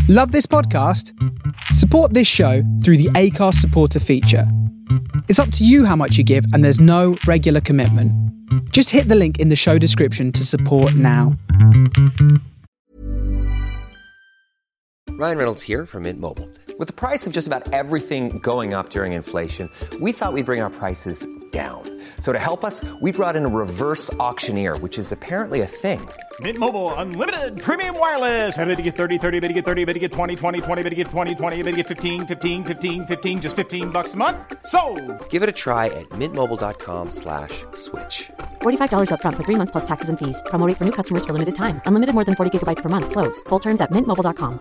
Love this podcast? Support this show through the Acast supporter feature. It's up to you how much you give, and there's no regular commitment. Just hit the link in the show description to support now. Ryan Reynolds here from Mint Mobile. With the price of just about everything going up during inflation, we thought we'd bring our prices down. So to help us, we brought in a reverse auctioneer, which is apparently a thing. Mint Mobile Unlimited Premium Wireless. How to get 30, 30, bit to get 30, bit to get 20, 20, 20, bit to get 20, 20, bit to get 15, 15, 15, 15, just $15 a month? Sold! Give it a try at mintmobile.com/switch. $45 up front for 3 months plus taxes and fees. Promo rate for new customers for limited time. Unlimited more than 40 gigabytes per month. Slows full terms at mintmobile.com.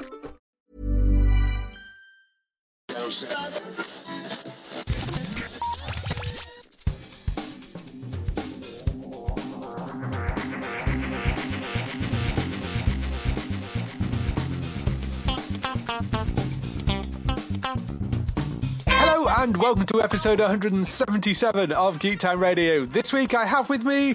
Hello and welcome to episode 177 of Geek Time Radio. This week I have with me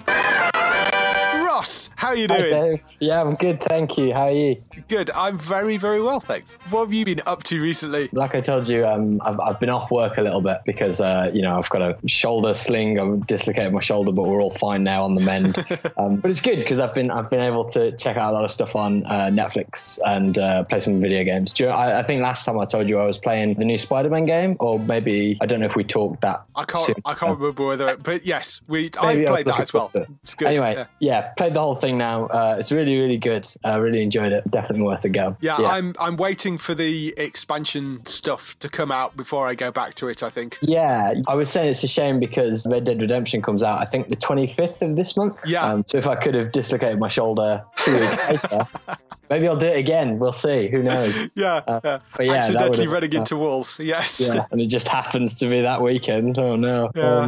Ross. How are you doing? Hi, Dave. Yeah, I'm good, thank you. How are you? Good. I'm very, very well, thanks. What have you been up to recently? Like I told you, I've been off work a little bit because, I've got a shoulder sling. I've dislocated my shoulder, but we're all fine now on the mend. But it's good because I've been able to check out a lot of stuff on Netflix and play some video games. I think last time I told you I was playing the new Spider-Man game, or maybe I don't know if we talked that. I can't remember whether, but yes, I've played that as well. It's good. Anyway, yeah, played the whole thing now. It's really, really good. I really enjoyed it. Definitely worth a go. Yeah, I'm waiting for the expansion stuff to come out before I go back to it, I think. Yeah, I was saying it's a shame because Red Dead Redemption comes out, I think, the 25th of this month. Yeah. So if I could have dislocated my shoulder 2 weeks later, maybe I'll do it again. We'll see. Who knows? But yeah, accidentally running into walls. Yes. Yeah, and it just happens to be that weekend. Oh, no.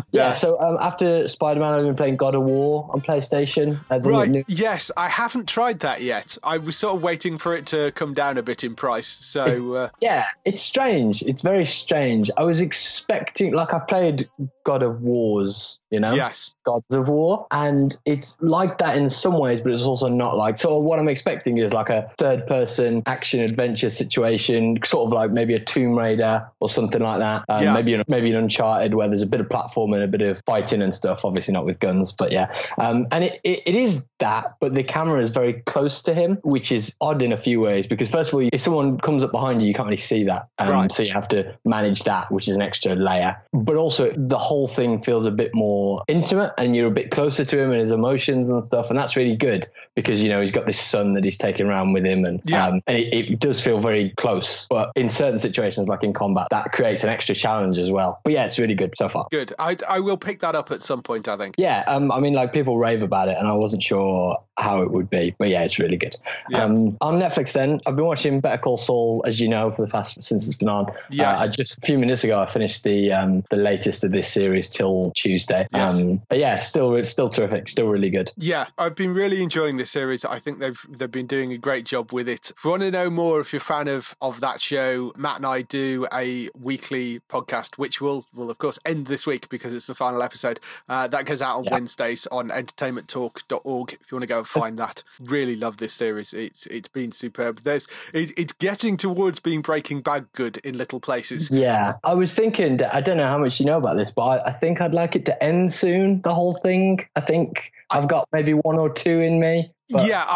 So after Spider-Man, I've been playing God of War on PlayStation. Right. Yes, I haven't tried that yet. I was sort of waiting for it to come down a bit in price. So it's strange. It's very strange. I was expecting, I've played God of Wars, Yes. Gods of War, and it's like that in some ways, but it's also not like. So what I'm expecting is like a third-person action adventure situation, sort of like maybe a Tomb Raider or something like that. Maybe an Uncharted where there's a bit of platforming, a bit of fighting and stuff. Obviously not with guns, but yeah. And it is that, but the camera is very close to him, which is odd in a few ways, because first of all, if someone comes up behind you, you can't really see that. Right. So you have to manage that, which is an extra layer. But also the whole thing feels a bit more intimate and you're a bit closer to him and his emotions and stuff. And that's really good because, he's got this son that he's taking around with him. And, it does feel very close. But in certain situations, like in combat, that creates an extra challenge as well. But yeah, it's really good so far. Good. I will pick that up at some point, I think. Yeah. People rave about it and I wasn't sure how it would be. But yeah, it's really good. Yeah. On Netflix then, I've been watching Better Call Saul, as you know, since it's been on. Yes. Just a few minutes ago, I finished the latest of this series till Tuesday. Yes. But yeah, it's still terrific, still really good. Yeah, I've been really enjoying this series. I think they've been doing a great job with it. If you want to know more, if you're a fan of that show, Matt and I do a weekly podcast, which will of course end this week because it's the final episode. That goes out on Wednesdays on entertainmenttalk.org. If you want to go and find that, really love this series. It's been superb. It's getting towards being Breaking Bad good in little places. Yeah, I was thinking, I don't know how much you know about this, but I think I'd like it to end soon, the whole thing. I think I've got maybe 1 or 2 in me. But yeah,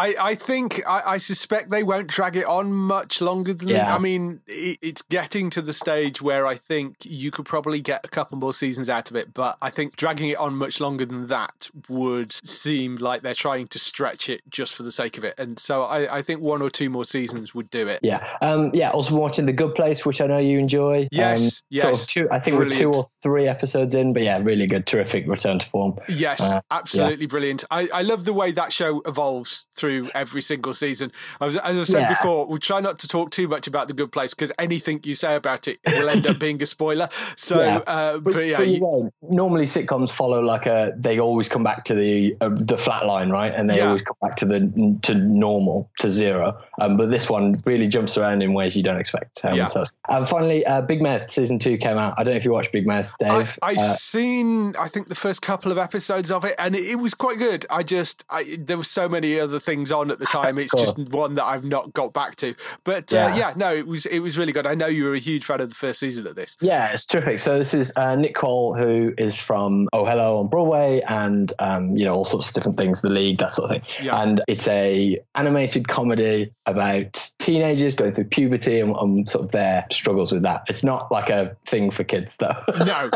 I suspect they won't drag it on much longer than that. I mean, it's getting to the stage where I think you could probably get a couple more seasons out of it, but I think dragging it on much longer than that would seem like they're trying to stretch it just for the sake of it. And so I think 1 or 2 more seasons would do it. Yeah. Also watching The Good Place, which I know you enjoy. Yes. I think brilliant. We're 2 or 3 episodes in, but yeah, really good, terrific return to form. Yes, absolutely brilliant. I love the way that show evolves through every single season. As I said before, we'll try not to talk too much about The Good Place because anything you say about it will end up being a spoiler. So, normally sitcoms follow they always come back to the flat line, right? And they always come back to normal, to zero. But this one really jumps around in ways you don't expect. And finally, Big Mouth season 2 came out. I don't know if you watched Big Mouth, Dave. I've seen, I think, the first couple of episodes of it, and it was quite good. There were so many many other things on at the time. It's just one that I've not got back to. But it was really good. I know you were a huge fan of the first season of this. Yeah, it's terrific. So this is Nick Kroll, who is from Oh Hello on Broadway and all sorts of different things, The League, that sort of thing. Yeah. And it's a animated comedy about teenagers going through puberty and sort of their struggles with that. It's not like a thing for kids, though. No.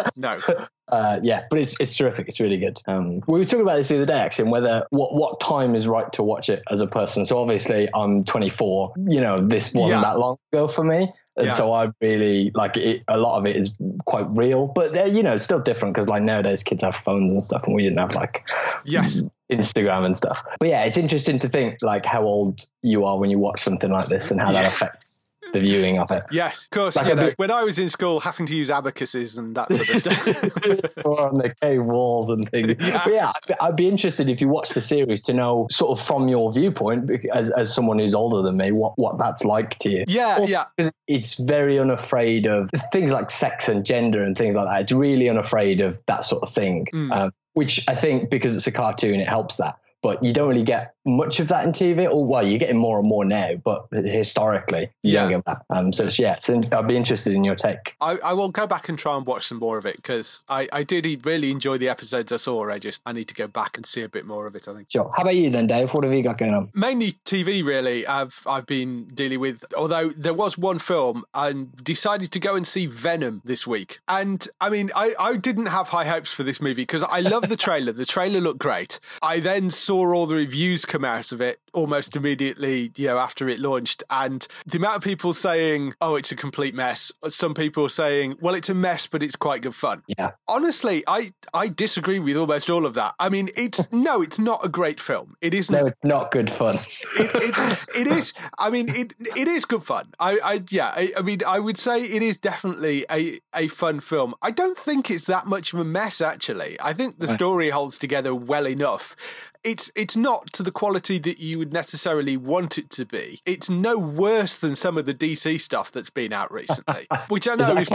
But it's terrific. It's really good. We were talking about this the other day, actually, and whether what time is right to watch it as a person. So obviously I'm 24. This wasn't that long ago for me. And so I really like it. A lot of it is quite real, but it's still different because like nowadays kids have phones and stuff, and we didn't have Instagram and stuff. But yeah, it's interesting to think like how old you are when you watch something like this and how that affects the viewing of it. Yes, of course. When I was in school, having to use abacuses and that sort of stuff, or on the cave walls and things. Yeah. But I'd be interested if you watch the series to know, sort of from your viewpoint, as someone who's older than me, what that's like to you. Yeah. Because it's very unafraid of things like sex and gender and things like that. It's really unafraid of that sort of thing. Which I think because it's a cartoon, it helps that. But you don't really get much of that in TV. Or, well, you're getting more and more now, but historically, you don't get that. So I'd be interested in your take. I will go back and try and watch some more of it because I did really enjoy the episodes I saw. I need to go back and see a bit more of it, I think. Sure. How about you then, Dave? What have you got going on? Mainly TV, really. I've been dealing with, although there was one film, I decided to go and see Venom this week. And I mean, I didn't have high hopes for this movie because I love the trailer. The trailer looked great. I then saw all the reviews come out of it almost immediately, after it launched, and the amount of people saying, oh, it's a complete mess. Some people saying, well, it's a mess, but it's quite good fun. Yeah. Honestly, I disagree with almost all of that. I mean, it's not a great film. It isn't. No, it's not good fun. It is. I mean, it is good fun. I mean, I would say it is definitely a fun film. I don't think it's that much of a mess, actually. I think the story holds together well enough. It's not to the quality that you would necessarily want it to be. It's no worse than some of the DC stuff that's been out recently, which I know is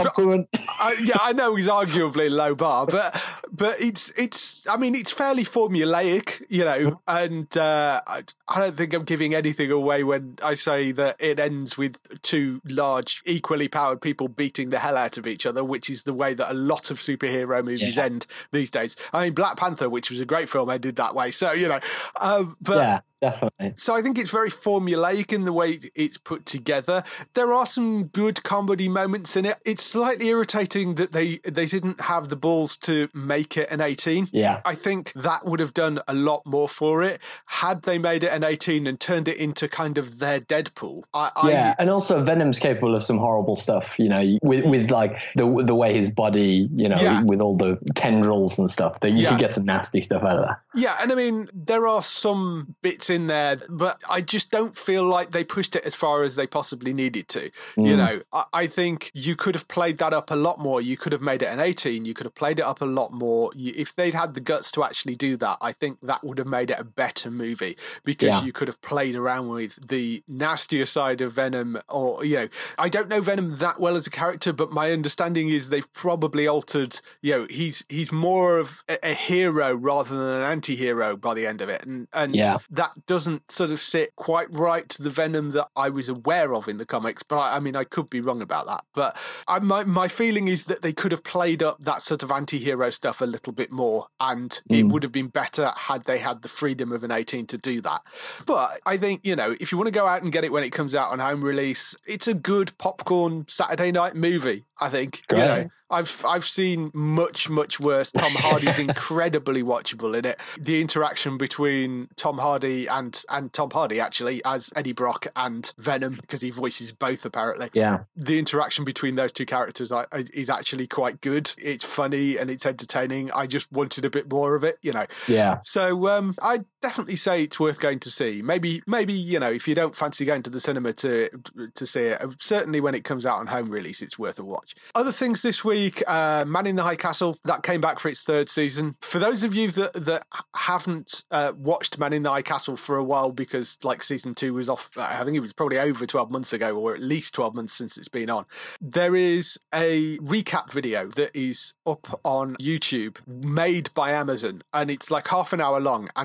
I know is arguably a low bar, but it's I mean it's fairly formulaic, and I don't think I'm giving anything away when I say that it ends with two large, equally powered people beating the hell out of each other, which is the way that a lot of superhero movies end these days. I mean, Black Panther, which was a great film, ended that way. So, but definitely. So I think it's very formulaic in the way it's put together. There are some good comedy moments in it. It's slightly irritating that they didn't have the balls to make it an 18. Yeah. I think that would have done a lot more for it had they made it an 18 and turned it into kind of their Deadpool. And also Venom's capable of some horrible stuff, with like the way his body, with all the tendrils and stuff, that you could get some nasty stuff out of that. Yeah, and I mean, there are some bits in there, but I just don't feel like they pushed it as far as they possibly needed to. I think you could have played that up a lot more. You could have made it an 18. You could have played it up a lot more. If they'd had the guts to actually do that, I think that would have made it a better movie because you could have played around with the nastier side of Venom. Or, I don't know Venom that well as a character, but my understanding is they've probably altered, he's more of a hero rather than an anti-hero by the end of it. And that doesn't sort of sit quite right to the Venom that I was aware of in the comics, but I mean, I could be wrong about that. But my feeling is that they could have played up that sort of anti-hero stuff a little bit more, and it would have been better had they had the freedom of an 18 to do that. But I think, if you want to go out and get it when it comes out on home release, it's a good popcorn Saturday night movie, I think. Great. I've seen much worse. Tom Hardy's incredibly watchable in it. The interaction between Tom Hardy and Tom Hardy actually as Eddie Brock and Venom, because he voices both apparently. Yeah. The interaction between those two characters is actually quite good. It's funny and it's entertaining. I just wanted a bit more of it, Yeah. So I definitely say it's worth going to see. Maybe if you don't fancy going to the cinema to see it, certainly when it comes out on home release, it's worth a watch. Other things this week. Man in the High Castle, that came back for its third season. For those of you that haven't watched Man in the High Castle for a while, because like season 2 was off, I think it was probably over 12 months ago, or at least 12 months since it's been on, there is a recap video that is up on YouTube made by Amazon, and it's like half an hour long, and it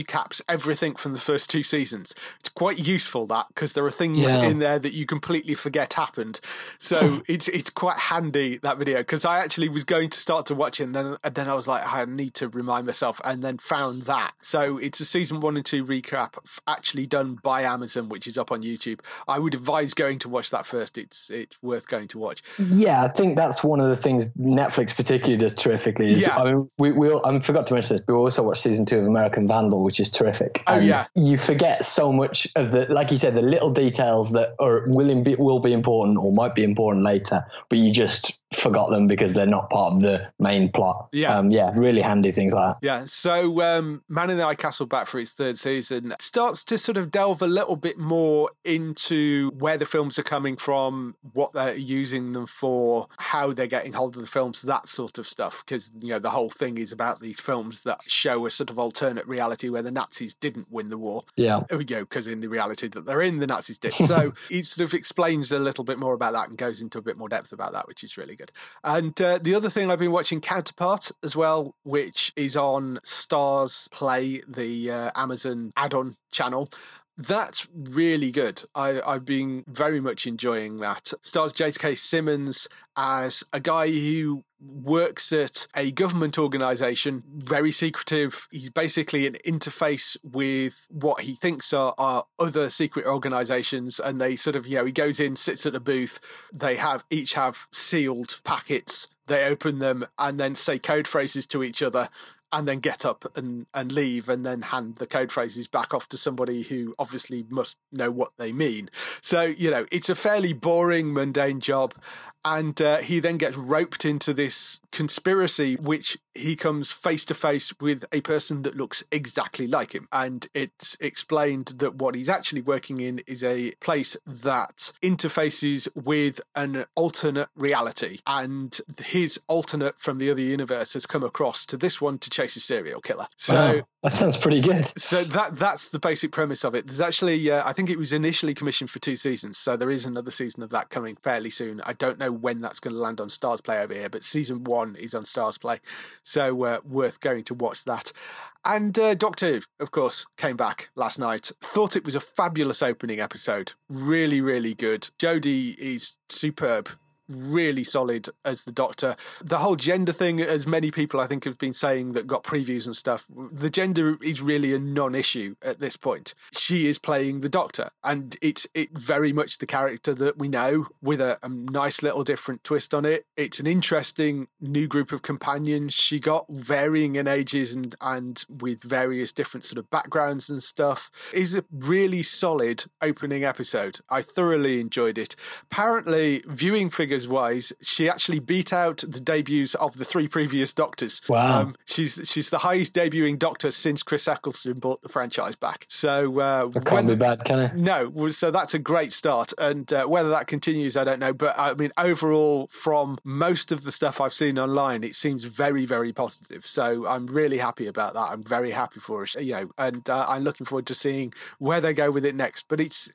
recaps everything from the first 2 seasons. It's quite useful, that, because there are things in there that you completely forget happened. So it's quite handy, that video, because I actually was going to start to watch it, and then I was like, I need to remind myself, and then found that. So it's a season 1 and 2 recap actually done by Amazon, which is up on YouTube. I would advise going to watch that first. It's worth going to watch. Yeah, I think that's one of the things Netflix particularly does terrifically. I mean, I forgot to mention this, but we also watched season 2 of American Vandal, which is terrific. And you forget so much of the, like you said, the little details that will be important or might be important later, but you just forgot them because they're not part of the main plot. Really handy things like that. Yeah, so Man in the High Castle, back for its 3rd season, starts to sort of delve a little bit more into where the films are coming from, what they're using them for, how they're getting hold of the films, that sort of stuff, because the whole thing is about these films that show a sort of alternate reality where the Nazis didn't win the war. Because in the reality that they're in, the Nazis did. So it sort of explains a little bit more about that and goes into a bit more depth about that, which is really good. And the other thing, I've been watching Counterpart as well, which is on Stars Play, the Amazon add-on channel. That's really good. I've been very much enjoying that. Stars J.K. Simmons as a guy who works at a government organisation, very secretive. He's basically an interface with what he thinks are other secret organisations, and they sort of, he goes in, sits at a booth. They each have sealed packets. They open them and then say code phrases to each other, and then get up and leave, and then hand the code phrases back off to somebody who obviously must know what they mean. So, it's a fairly boring, mundane job. And he then gets roped into this conspiracy, which he comes face to face with a person that looks exactly like him. And it's explained that what he's actually working in is a place that interfaces with an alternate reality. And his alternate from the other universe has come across to this one to chase a serial killer. So wow, that sounds pretty good. So that's the basic premise of it. There's actually, I think it was initially commissioned for 2 seasons. So there is another season of that coming fairly soon. I don't know when that's going to land on Stars Play over here, but season 1 is on Stars Play, so worth going to watch that. And Doctor Who, of course, came back last night. Thought it was a fabulous opening episode. Really, really good. Jodie is superb. Really solid as the Doctor. The whole gender thing, as many people I think have been saying that got previews and stuff, the gender is really a non-issue at this point. She is playing the Doctor, and it's very much the character that we know, with a nice little different twist on it. It's an interesting new group of companions she got, varying in ages and with various different sort of backgrounds and stuff. It's a really solid opening episode. I thoroughly enjoyed it. Apparently, viewing figures wise, she actually beat out the debuts of the 3 previous Doctors. Wow. She's the highest debuting Doctor since Chris Eccleston brought the franchise back. So that can't be bad, can it? No, so that's a great start, and whether that continues, I don't know. But I mean, overall, from most of the stuff I've seen online, it seems very, very positive. So I'm really happy about that. I'm very happy for her, and I'm looking forward to seeing where they go with it next. But it's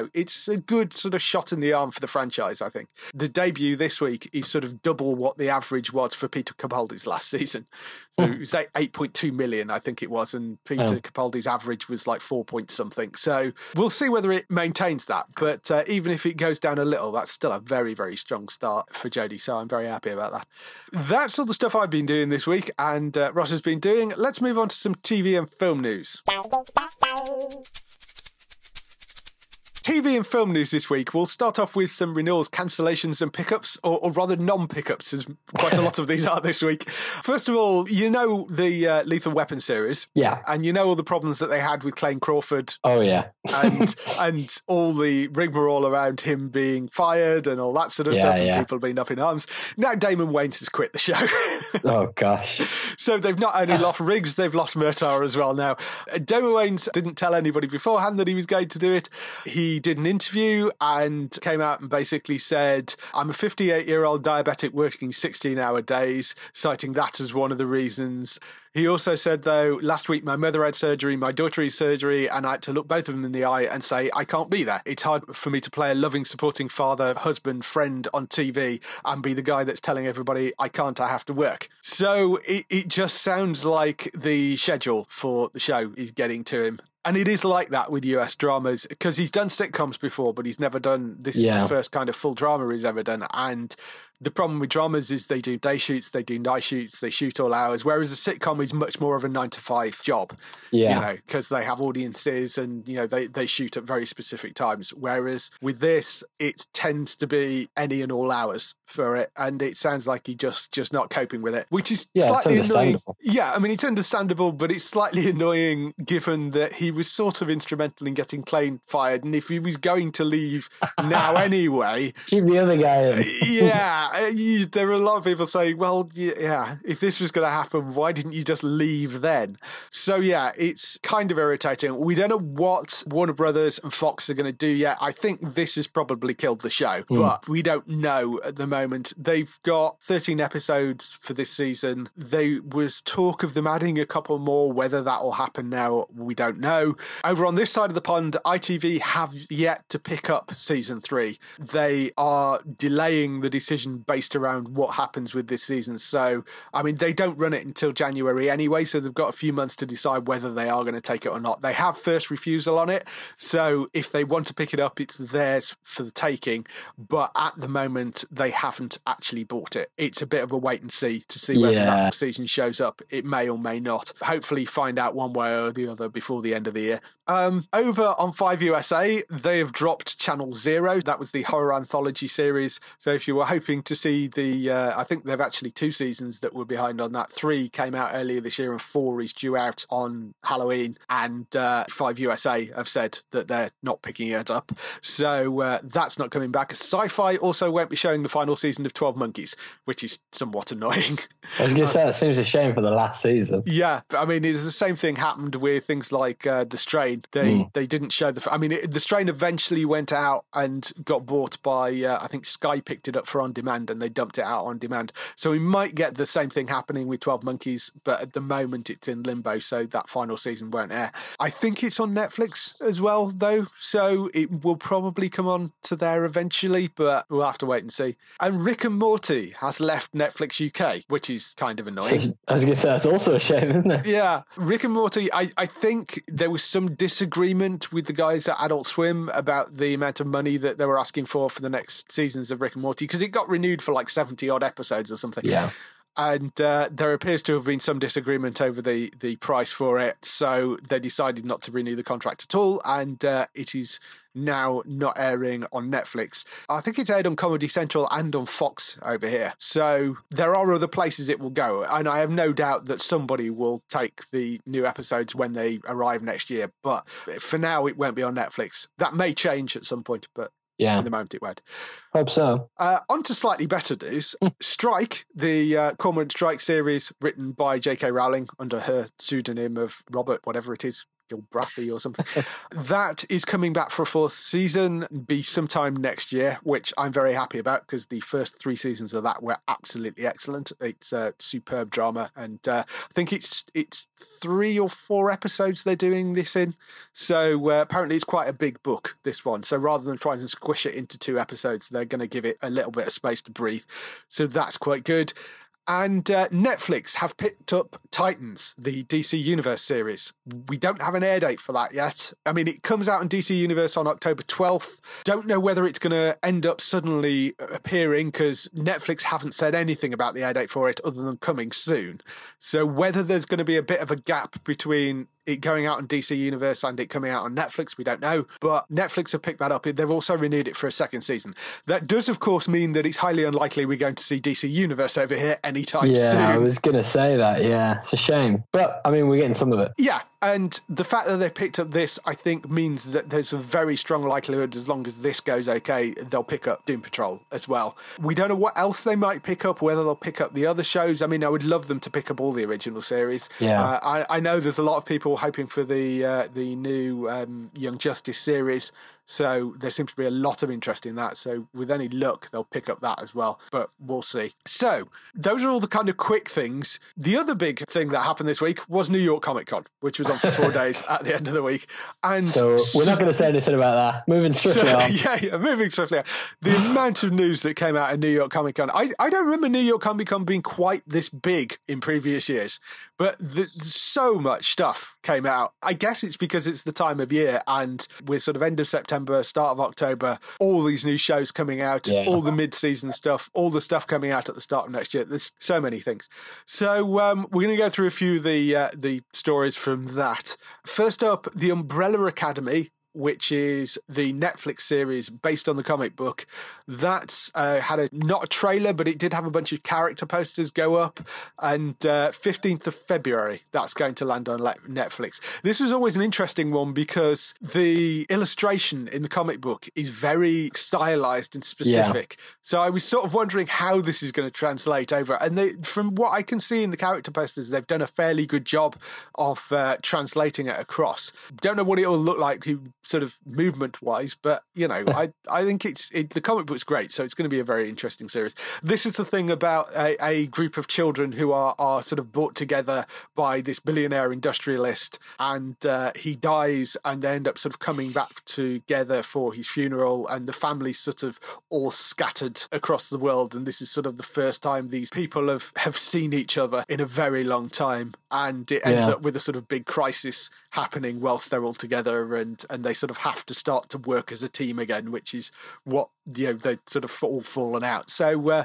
a good sort of shot in the arm for the franchise, I think. The debut this week is sort of double what the average was for Peter Capaldi's last season. So it was 8.2 million, I think it was, and Peter Capaldi's average was like 4 point something. So we'll see whether it maintains that. But even if it goes down a little, that's still a very, very strong start for Jodie. So I'm very happy about that. That's all the stuff I've been doing this week, and Ross has been doing. Let's move on to some TV and film news. TV and film news this week. We'll start off with some renewals, cancellations and pickups, or rather non-pickups, as quite a lot of these are this week. First of all, the Lethal Weapon series. Yeah. And all the problems that they had with Clayne Crawford. Oh, yeah. and all the rigmarole around him being fired and all that sort of stuff, and people being up in arms. Now Damon Wayans has quit the show. Oh, gosh. So they've not only lost Riggs, they've lost Murtaugh as well now. Damon Wayans didn't tell anybody beforehand that he was going to do it. He did an interview and came out and basically said, I'm a 58-year-old diabetic working 16-hour days, citing that as one of the reasons. He also said, though, last week my mother had surgery, my daughter had surgery, and I had to look both of them in the eye and say, I can't be there. It's hard for me to play a loving, supporting father, husband, friend on TV and be the guy that's telling everybody, I can't, I have to work. So it just sounds like the schedule for the show is getting to him. And it is like that with US dramas, because he's done sitcoms before, but he's never done this. Is the first kind of full drama he's ever done. And the problem with dramas is they do day shoots, they do night shoots, they shoot all hours, whereas a sitcom is much more of a 9-to-5 job, because they have audiences and, they shoot at very specific times. Whereas with this, it tends to be any and all hours for it. And it sounds like he's just not coping with it, which is slightly annoying. Yeah, I mean, it's understandable, but it's slightly annoying given that he was sort of instrumental in getting Klain fired. And if he was going to leave now anyway... Keep the other guy in. There are a lot of people saying, well, if this was going to happen, why didn't you just leave then? So, it's kind of irritating. We don't know what Warner Brothers and Fox are going to do yet. I think this has probably killed the show, but we don't know at the moment. They've got 13 episodes for this season. There was talk of them adding a couple more. Whether that will happen now, we don't know. Over on this side of the pond, ITV have yet to pick up season 3. They are delaying the decision based around what happens with this season. So, I mean, they don't run it until January anyway, so they've got a few months to decide whether they are going to take it or not. They have first refusal on it, so if they want to pick it up, it's theirs for the taking, but at the moment, they haven't actually bought it. It's a bit of a wait and see to see whether that season shows up. It may or may not. Hopefully find out one way or the other before the end of the year. Over on 5 USA, they have dropped Channel Zero. That was the horror anthology series. So if you were hoping to see I think they've actually 2 seasons that were behind on that. 3 came out earlier this year and 4 is due out on Halloween. And 5 USA have said that they're not picking it up. So that's not coming back. Sci-Fi also won't be showing the final season of 12 Monkeys, which is somewhat annoying. I was going to say, it seems a shame for the last season. Yeah, I mean, it's the same thing happened with things like The Strain. They didn't show The Strain eventually went out and got bought by, I think Sky picked it up for On Demand and they dumped it out on demand. So we might get the same thing happening with 12 Monkeys, but at the moment it's in limbo, so that final season won't air. I think it's on Netflix as well, though, so it will probably come on to there eventually, but we'll have to wait and see. And Rick and Morty has left Netflix UK, which is kind of annoying. I was going to say, that's also a shame, isn't it? Yeah. Rick and Morty, I think there was some disagreement with the guys at Adult Swim about the amount of money that they were asking for the next seasons of Rick and Morty, because it got renewed for like 70 odd episodes or something. Yeah. And there appears to have been some disagreement over the price for it, so they decided not to renew the contract at all, and it is now not airing on Netflix. I think it's aired on Comedy Central and on Fox over here, so there are other places it will go, and I have no doubt that somebody will take the new episodes when they arrive next year, but for now it won't be on Netflix. That may change at some point, but for the moment it won't. Hope so. On to slightly better news. Strike, the Cormorant Strike series written by J.K. Rowling under her pseudonym of Robert, whatever it is, Gilbrathy or something. That is coming back for a 4th season, be sometime next year, which I'm very happy about because the first 3 seasons of that were absolutely excellent. It's a superb drama, and I think it's 3 or 4 episodes they're doing this in. So apparently it's quite a big book, this one. So rather than trying to squish it into 2 episodes, they're going to give it a little bit of space to breathe. So that's quite good. And Netflix have picked up Titans, the DC Universe series. We don't have an air date for that yet. I mean, it comes out in DC Universe on October 12th. Don't know whether it's going to end up suddenly appearing because Netflix haven't said anything about the air date for it other than coming soon. So whether there's going to be a bit of a gap between it going out on DC Universe and it coming out on Netflix, we don't know. But Netflix have picked that up. They've also renewed it for a 2nd season. That does, of course, mean that it's highly unlikely we're going to see DC Universe over here anytime soon. Yeah, I was going to say that. Yeah, it's a shame. But, I mean, we're getting some of it. Yeah, and the fact that they've picked up this, I think, means that there's a very strong likelihood, as long as this goes okay, they'll pick up Doom Patrol as well. We don't know what else they might pick up, whether they'll pick up the other shows. I mean, I would love them to pick up all the original series. Yeah. I know there's a lot of people hoping for the new Young Justice series. So there seems to be a lot of interest in that. So with any luck, they'll pick up that as well. But we'll see. So those are all the kind of quick things. The other big thing that happened this week was New York Comic Con, which was on for 4 days at the end of the week. And so we're not going to say anything about that. Moving swiftly on. Yeah, moving swiftly on. The amount of news that came out at New York Comic Con. I don't remember New York Comic Con being quite this big in previous years, but so much stuff came out. I guess it's because it's the time of year and we're sort of end of September, start of October, all these new shows coming out, all the mid-season stuff, all the stuff coming out at the start of next year. There's so many things. So we're going to go through a few of the stories from that. First up, The Umbrella Academy, which is the Netflix series based on the comic book. That's had not a trailer, but it did have a bunch of character posters go up. And 15th of February, that's going to land on Netflix. This was always an interesting one because the illustration in the comic book is very stylized and specific. Yeah. So I was sort of wondering how this is going to translate over. And from what I can see in the character posters, they've done a fairly good job of translating it across. Don't know what it will look like sort of movement wise, but you know, I think the comic book's great, so it's going to be a very interesting series. This is the thing about a group of children who are sort of brought together by this billionaire industrialist, and he dies, and they end up sort of coming back together for his funeral, and the family's sort of all scattered across the world, and this is sort of the first time these people have seen each other in a very long time, and it ends up with a sort of big crisis happening whilst they're all together, and they sort of have to start to work as a team again, which is what they've sort of all fallen out. So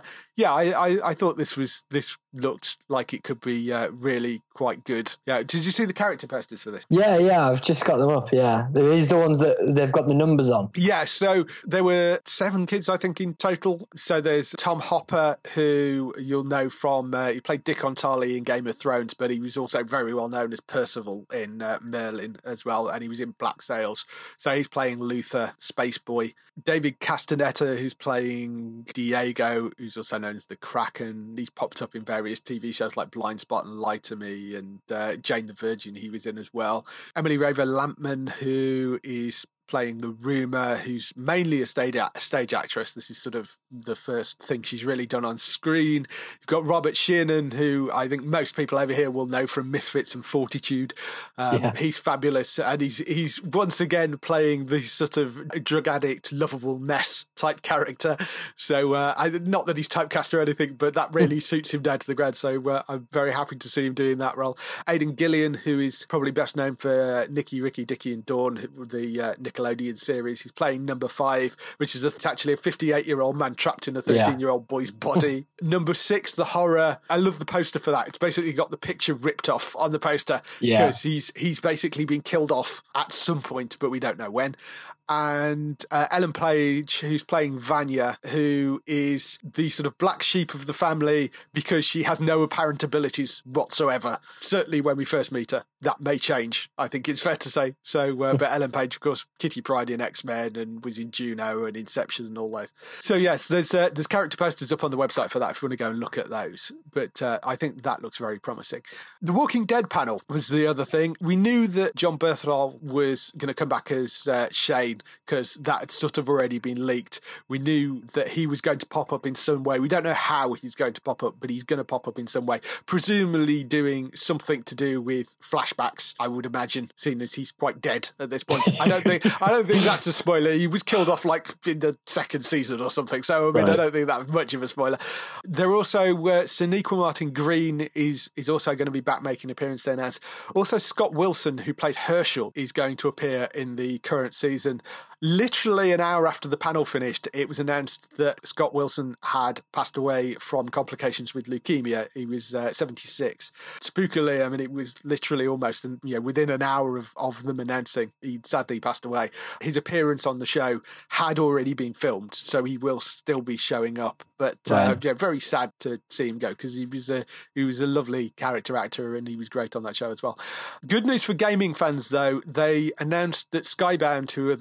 I thought this looked like it could be really quite good. Yeah, did you see the character posters for this? Yeah, I've just got them up. Yeah, these are the ones that they've got the numbers on. Yeah, so there were 7 kids, I think, in total. So there's Tom Hopper, who you'll know from he played Dick Ontali in Game of Thrones, but he was also very well known as Percival in Merlin as well, and he was in Black Sails. So he's playing Luther, Space Boy. David Castaneda, who's playing Diego, who's also known as the Kraken. He's popped up in various TV shows like Blind Spot and Lie to Me, and Jane the Virgin he was in as well. Emily Raver Lampman, who is playing the Rumour, who's mainly a stage actress. This is sort of the first thing she's really done on screen. You've got Robert Sheeran, who I think most people over here will know from Misfits and Fortitude. He's fabulous, and he's once again playing the sort of drug addict, lovable mess type character. So not that he's typecast or anything, but that really suits him down to the ground. So I'm very happy to see him doing that role. Aidan Gillian, who is probably best known for Nicky, Ricky, Dickie and Dawn, the Nickelodeon series. He's playing number 5, which is actually a 58-year-old man trapped in a 13-year-old boy's body. Number 6, The Horror. I love the poster for that. It's basically got the picture ripped off on the poster because he's basically been killed off at some point, but we don't know when. And Ellen Page, who's playing Vanya, who is the sort of black sheep of the family because she has no apparent abilities whatsoever. Certainly when we first meet her. That may change, I think it's fair to say. So, but Ellen Page, of course, Kitty Pryde in X-Men and was in Juno and Inception and all those. So yes, there's character posters up on the website for that if you want to go and look at those. But I think that looks very promising. The Walking Dead panel was the other thing. We knew that John Berthel was going to come back as Shane because that had sort of already been leaked. We knew that he was going to pop up in some way. We don't know how he's going to pop up, but he's going to pop up in some way, presumably doing something to do with flashbacks, I would imagine, seeing as he's quite dead at this point. I don't think that's a spoiler. He was killed off like in the 2nd season or something. So I mean, I don't think that's much of a spoiler. They're also Sonequa Martin Green is also going to be back making an appearance there now. Also, Scott Wilson, who played Herschel, is going to appear in the current season. Literally an hour after the panel finished, it was announced that Scott Wilson had passed away from complications with leukemia. He was 76. Spookily, I mean, it was literally almost within an hour of them announcing he'd sadly passed away. His appearance on the show had already been filmed, so he will still be showing up. But very sad to see him go because he was a lovely character actor and he was great on that show as well. Good news for gaming fans, though. They announced that Skybound, who are the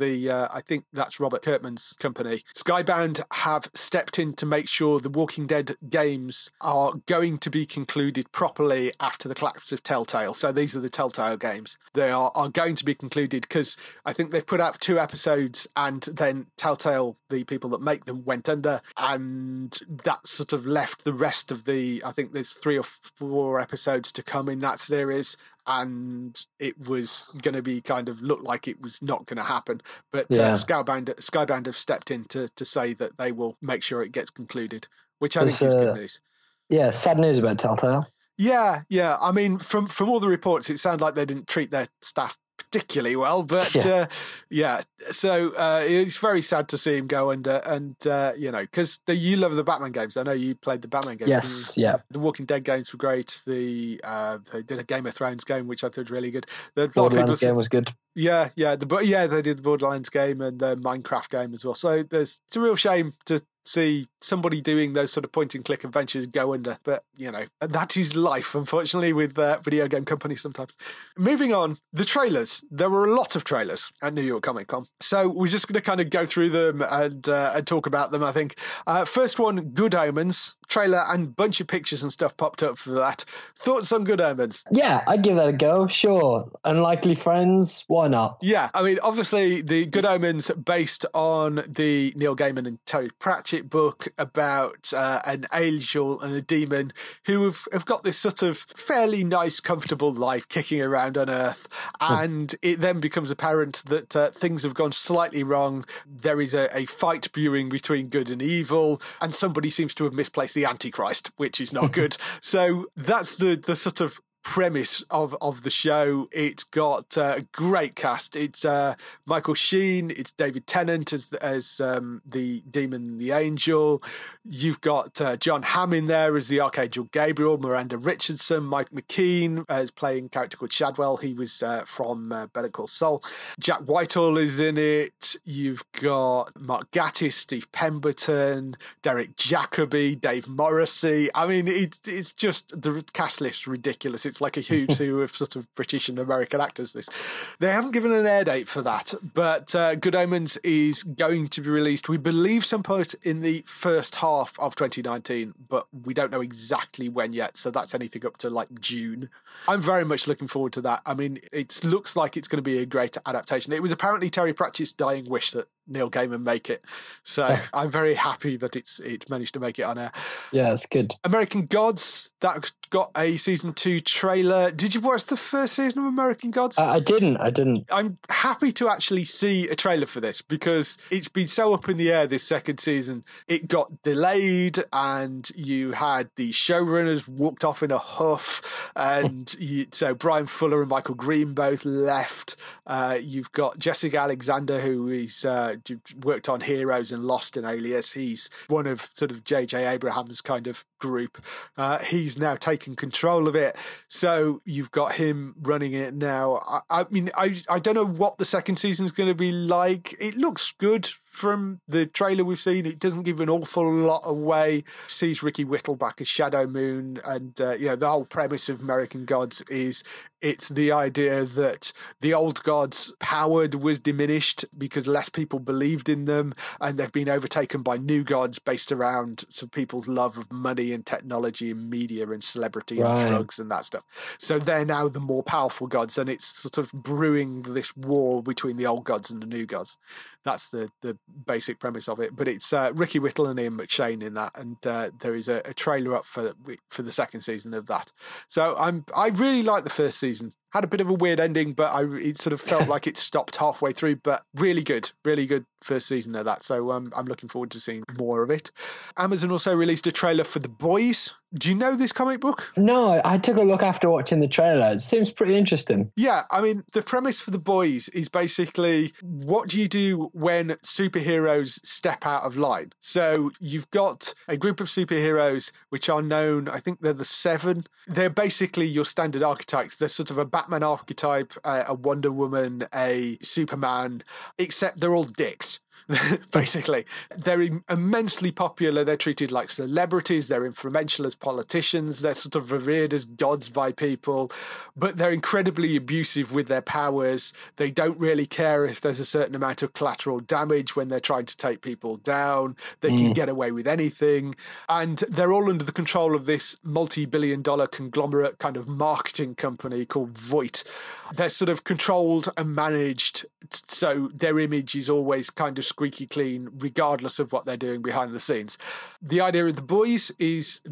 I think that's Robert Kirkman's company. Skybound have stepped in to make sure the Walking Dead games are going to be concluded properly after the collapse of Telltale. So these are the Telltale games. They are going to be concluded because I think they've put out 2 episodes and then Telltale, the people that make them, went under, and that sort of left the rest of I think there's 3 or 4 episodes to come in that series, and it was going to be kind of looked like it was not going to happen. But Skybound have stepped in to say that they will make sure it gets concluded, which I think is good news. Yeah, sad news about Telltale. Yeah. I mean, from all the reports, it sounded like they didn't treat their staff particularly well, but so it's very sad to see him go under, and because you love the Batman games. I know you played the Batman games. Yes, yeah. The Walking Dead games were great. They did a Game of Thrones game, which I thought was really good. The Borderlands game was good. Yeah, they did the Borderlands game and the Minecraft game as well. So it's a real shame to see somebody doing those sort of point-and-click adventures go under. But, that is life, unfortunately, with video game companies sometimes. Moving on, the trailers. There were a lot of trailers at New York Comic Con. So we're just going to kind of go through them and talk about them, I think. First one, Good Omens. Trailer and bunch of pictures and stuff popped up for that. Thoughts on Good Omens? Yeah, I'd give that a go, sure. Unlikely Friends, why not? Yeah, I mean, obviously, the Good Omens based on the Neil Gaiman and Terry Pratchett book about an angel and a demon who have got this sort of fairly nice, comfortable life kicking around on Earth, and it then becomes apparent that things have gone slightly wrong. There is a fight brewing between good and evil, and somebody seems to have misplaced the Antichrist, which is not good. So that's the sort of premise of the show. It's got a great cast. It's Michael Sheen, it's David Tennant as the demon, the angel. You've got John Hamm in there as the Archangel Gabriel, Miranda Richardson, Mike McKean as playing a character called Shadwell. He was from Better Call Saul. Jack Whitehall is in it. You've got Mark Gatiss, Steve Pemberton, Derek Jacobi, Dave Morrissey. I mean, it's just, the cast list ridiculous. It's like a who's who of sort of British and American actors. They haven't given an air date for that, but Good Omens is going to be released, we believe, some point in the first half of 2019, but we don't know exactly when yet, so that's anything up to like June. I'm very much looking forward to that. I mean, it looks like it's going to be a great adaptation. It was apparently Terry Pratchett's dying wish that Neil Gaiman make it, so I'm very happy that it's managed to make it on air. Yeah, it's good. American Gods, that got a season 2 trailer. Did you watch the first season of American Gods? I didn't. I'm happy to actually see a trailer for this because it's been so up in the air this second season. It got delayed and you had the showrunners walked off in a huff, and so Brian Fuller and Michael Green both left. You've got Jessica Alexander, who is worked on Heroes and Lost and Alias. He's one of sort of J.J. Abrams' kind of group. He's now taken control of it, so you've got him running it now. I mean, I don't know what the second season is going to be like. It looks good from the trailer we've seen. It doesn't give an awful lot away. Sees Ricky Whittle back as Shadow Moon, and the whole premise of American Gods is it's the idea that the old gods' power was diminished because less people believed in them, and they've been overtaken by new gods based around some people's love of money and technology and media and celebrity and drugs and that stuff. So they're now the more powerful gods, and it's sort of brewing this war between the old gods and the new gods. That's the basic premise of it. But it's Ricky Whittle and Ian McShane in that, and there is a trailer up for the second season of that. So I really like the first season. Had a bit of a weird ending, but it sort of felt like it stopped halfway through, but really good first season of that. So I'm looking forward to seeing more of it. Amazon also released a trailer for The Boys. Do you know this comic book? No, I took a look after watching the trailer. It seems pretty interesting. Yeah, I mean, the premise for The Boys is basically, what do you do when superheroes step out of line? So you've got a group of superheroes which are known, I think they're the Seven. They're basically your standard archetypes. They're sort of a Batman archetype, a Wonder Woman, a Superman, except they're all dicks. basically. They're immensely popular. They're treated like celebrities. They're influential as politicians. They're sort of revered as gods by people, but they're incredibly abusive with their powers. They don't really care if there's a certain amount of collateral damage when they're trying to take people down. They can get away with anything. And they're all under the control of this multi-billion-dollar conglomerate kind of marketing company called Voight. They're sort of controlled and managed, so their image is always kind of squeaky clean, regardless of what they're doing behind the scenes. The idea of The Boys is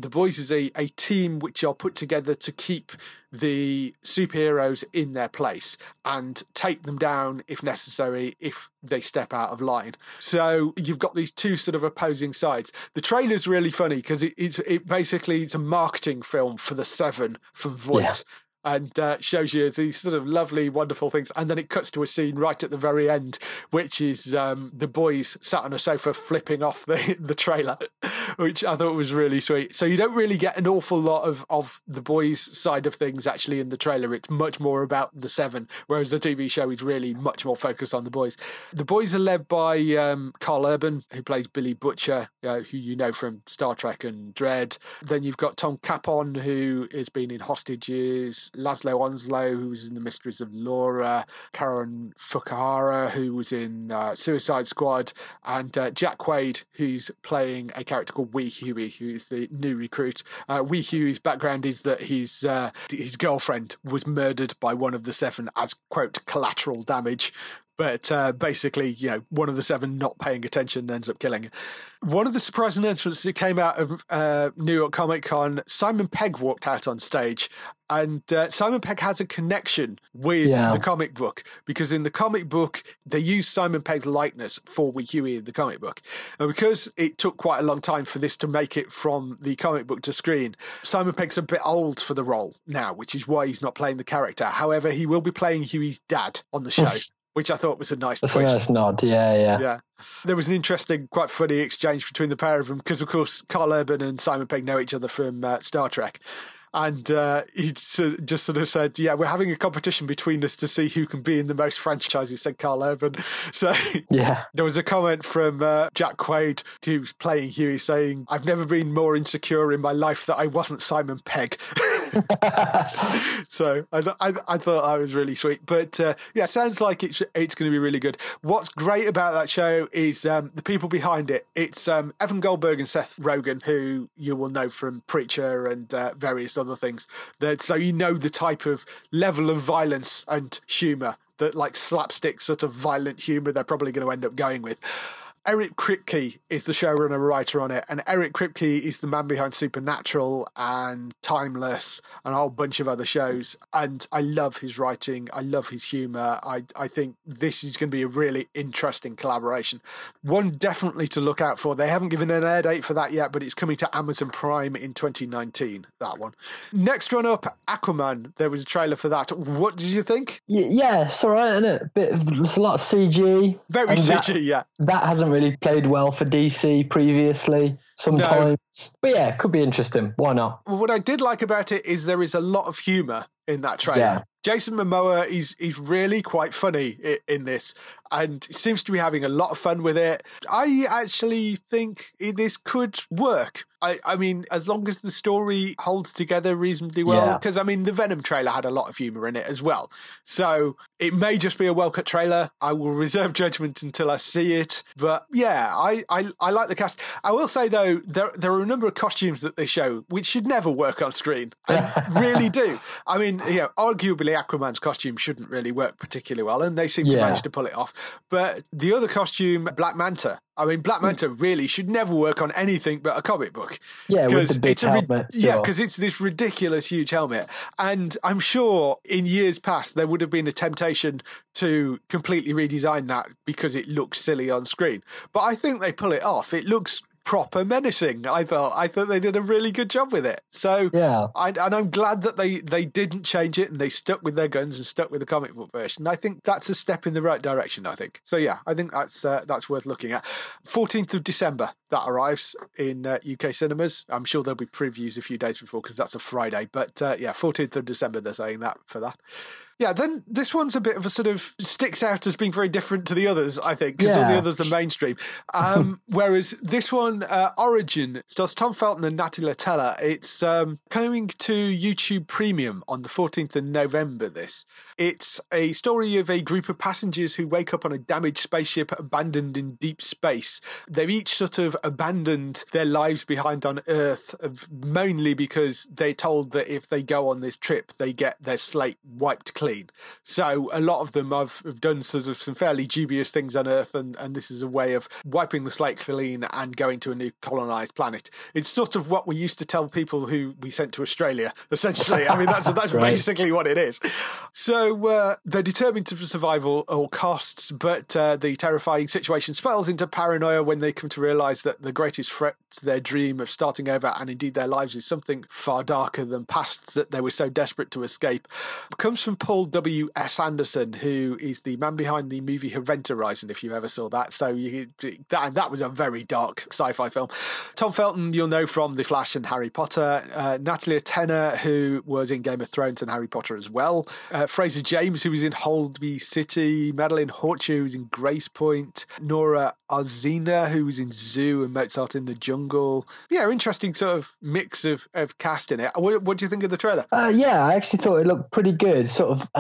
a team which are put together to keep the superheroes in their place and take them down if necessary, if they step out of line. So you've got these two sort of opposing sides. The trailer's really funny because it basically it's a marketing film for the Seven from Voight. Yeah. And shows you these sort of lovely, wonderful things. And then it cuts to a scene right at the very end, which is the boys sat on a sofa flipping off the trailer, which I thought was really sweet. So you don't really get an awful lot of the boys' side of things actually in the trailer. It's much more about the Seven, whereas the TV show is really much more focused on the boys. The boys are led by Carl Urban, who plays Billy Butcher, who you know from Star Trek and Dredd. Then you've got Tom Capon, who has been in Hostages, Laszlo Onslow, who was in The Mysteries of Laura, Karen Fukuhara, who was in Suicide Squad, and Jack Quaid, who's playing a character called Wee Huey, who is the new recruit. Wee Huey's background is that his girlfriend was murdered by one of the Seven as, quote, collateral damage. But basically, one of the Seven not paying attention ends up killing her. One of the surprise announcements that came out of New York Comic Con, Simon Pegg walked out on stage. And Simon Pegg has a connection with the comic book, because in the comic book, they use Simon Pegg's likeness for Wee Huey in the comic book. And because it took quite a long time for this to make it from the comic book to screen, Simon Pegg's a bit old for the role now, which is why he's not playing the character. However, he will be playing Huey's dad on the show. Which I thought was a nice twist. That's a nice nod, yeah. There was an interesting, quite funny exchange between the pair of them, because, of course, Carl Urban and Simon Pegg know each other from Star Trek. And he just sort of said, we're having a competition between us to see who can be in the most franchises, said Carl Urban. So there was a comment from Jack Quaid, who's playing Huey, saying, "I've never been more insecure in my life that I wasn't Simon Pegg." So I thought that was really sweet. But sounds like it's going to be really good. What's great about that show is the people behind it. It's Evan Goldberg and Seth Rogen, who you will know from Preacher and various other things. So you know the type of level of violence and humour, that like slapstick sort of violent humour they're probably going to end up going with. Eric Kripke is the showrunner writer on it, and Eric Kripke is the man behind Supernatural and Timeless and a whole bunch of other shows. And I love his writing. I love his humour. I think this is going to be a really interesting collaboration. One definitely to look out for. They haven't given an air date for that yet, but it's coming to Amazon Prime in 2019, that one. Next one up, Aquaman. There was a trailer for that. What did you think? Yeah, it's all right, isn't it? It's a lot of CG. Very CG, yeah. That hasn't really played well for DC previously sometimes. No. But yeah, it could be interesting. Why not? Well, what I did like about it is there is a lot of humour in that trailer. Yeah. Jason Momoa is really quite funny in this, and seems to be having a lot of fun with it. I actually think this could work. I mean, as long as the story holds together reasonably well, because, I mean, the Venom trailer had a lot of humour in it as well. So it may just be a well-cut trailer. I will reserve judgment until I see it. But yeah, I like the cast. I will say, though, there are a number of costumes that they show which should never work on screen. They really do. I mean, arguably Aquaman's costume shouldn't really work particularly well, and they seem to manage to pull it off. But the other costume, Black Manta, I mean, Black Manta really should never work on anything but a comic book. Yeah, with the big helmet. Yeah, because it's this ridiculous, huge helmet. And I'm sure in years past, there would have been a temptation to completely redesign that because it looks silly on screen. But I think they pull it off. It looks proper menacing. I thought they did a really good job with it. So I'm glad that they didn't change it and they stuck with their guns and stuck with the comic book version. I think that's a step in the right direction, I think. So yeah, I think that's worth looking at. 14th of December, that arrives in UK cinemas. I'm sure there'll be previews a few days before because that's a Friday. But 14th of December, they're saying that for that. Yeah, then this one's a bit of a sort of sticks out as being very different to the others, I think, because all the others are mainstream. Whereas this one, Origin, stars Tom Felton and Natalie Teller. It's coming to YouTube Premium on the 14th of November, this. It's a story of a group of passengers who wake up on a damaged spaceship abandoned in deep space. They've each sort of abandoned their lives behind on Earth, mainly because they're told that if they go on this trip, they get their slate wiped clean. So a lot of them have done sort of some fairly dubious things on Earth, and this is a way of wiping the slate clean and going to a new colonised planet. It's sort of what we used to tell people who we sent to Australia, essentially. I mean, that's right. Basically what it is. So they're determined to survive all costs, but the terrifying situation spirals into paranoia when they come to realise that the greatest threat to their dream of starting over, and indeed their lives, is something far darker than pasts that they were so desperate to escape. It comes from Paul W.S. Anderson, who is the man behind the movie Event Horizon, if you ever saw that. So that was a very dark sci-fi film. Tom Felton, you'll know from The Flash and Harry Potter. Natalie Teller, who was in Game of Thrones and Harry Potter as well. Fraser James, who was in Holby City. Madeline Horcher, who was in Grace Point. Nora Arzina, who was in Zoo and Mozart in the Jungle. Yeah, interesting sort of mix of cast in it. What do you think of the trailer? Yeah, I actually thought it looked pretty good. Sort of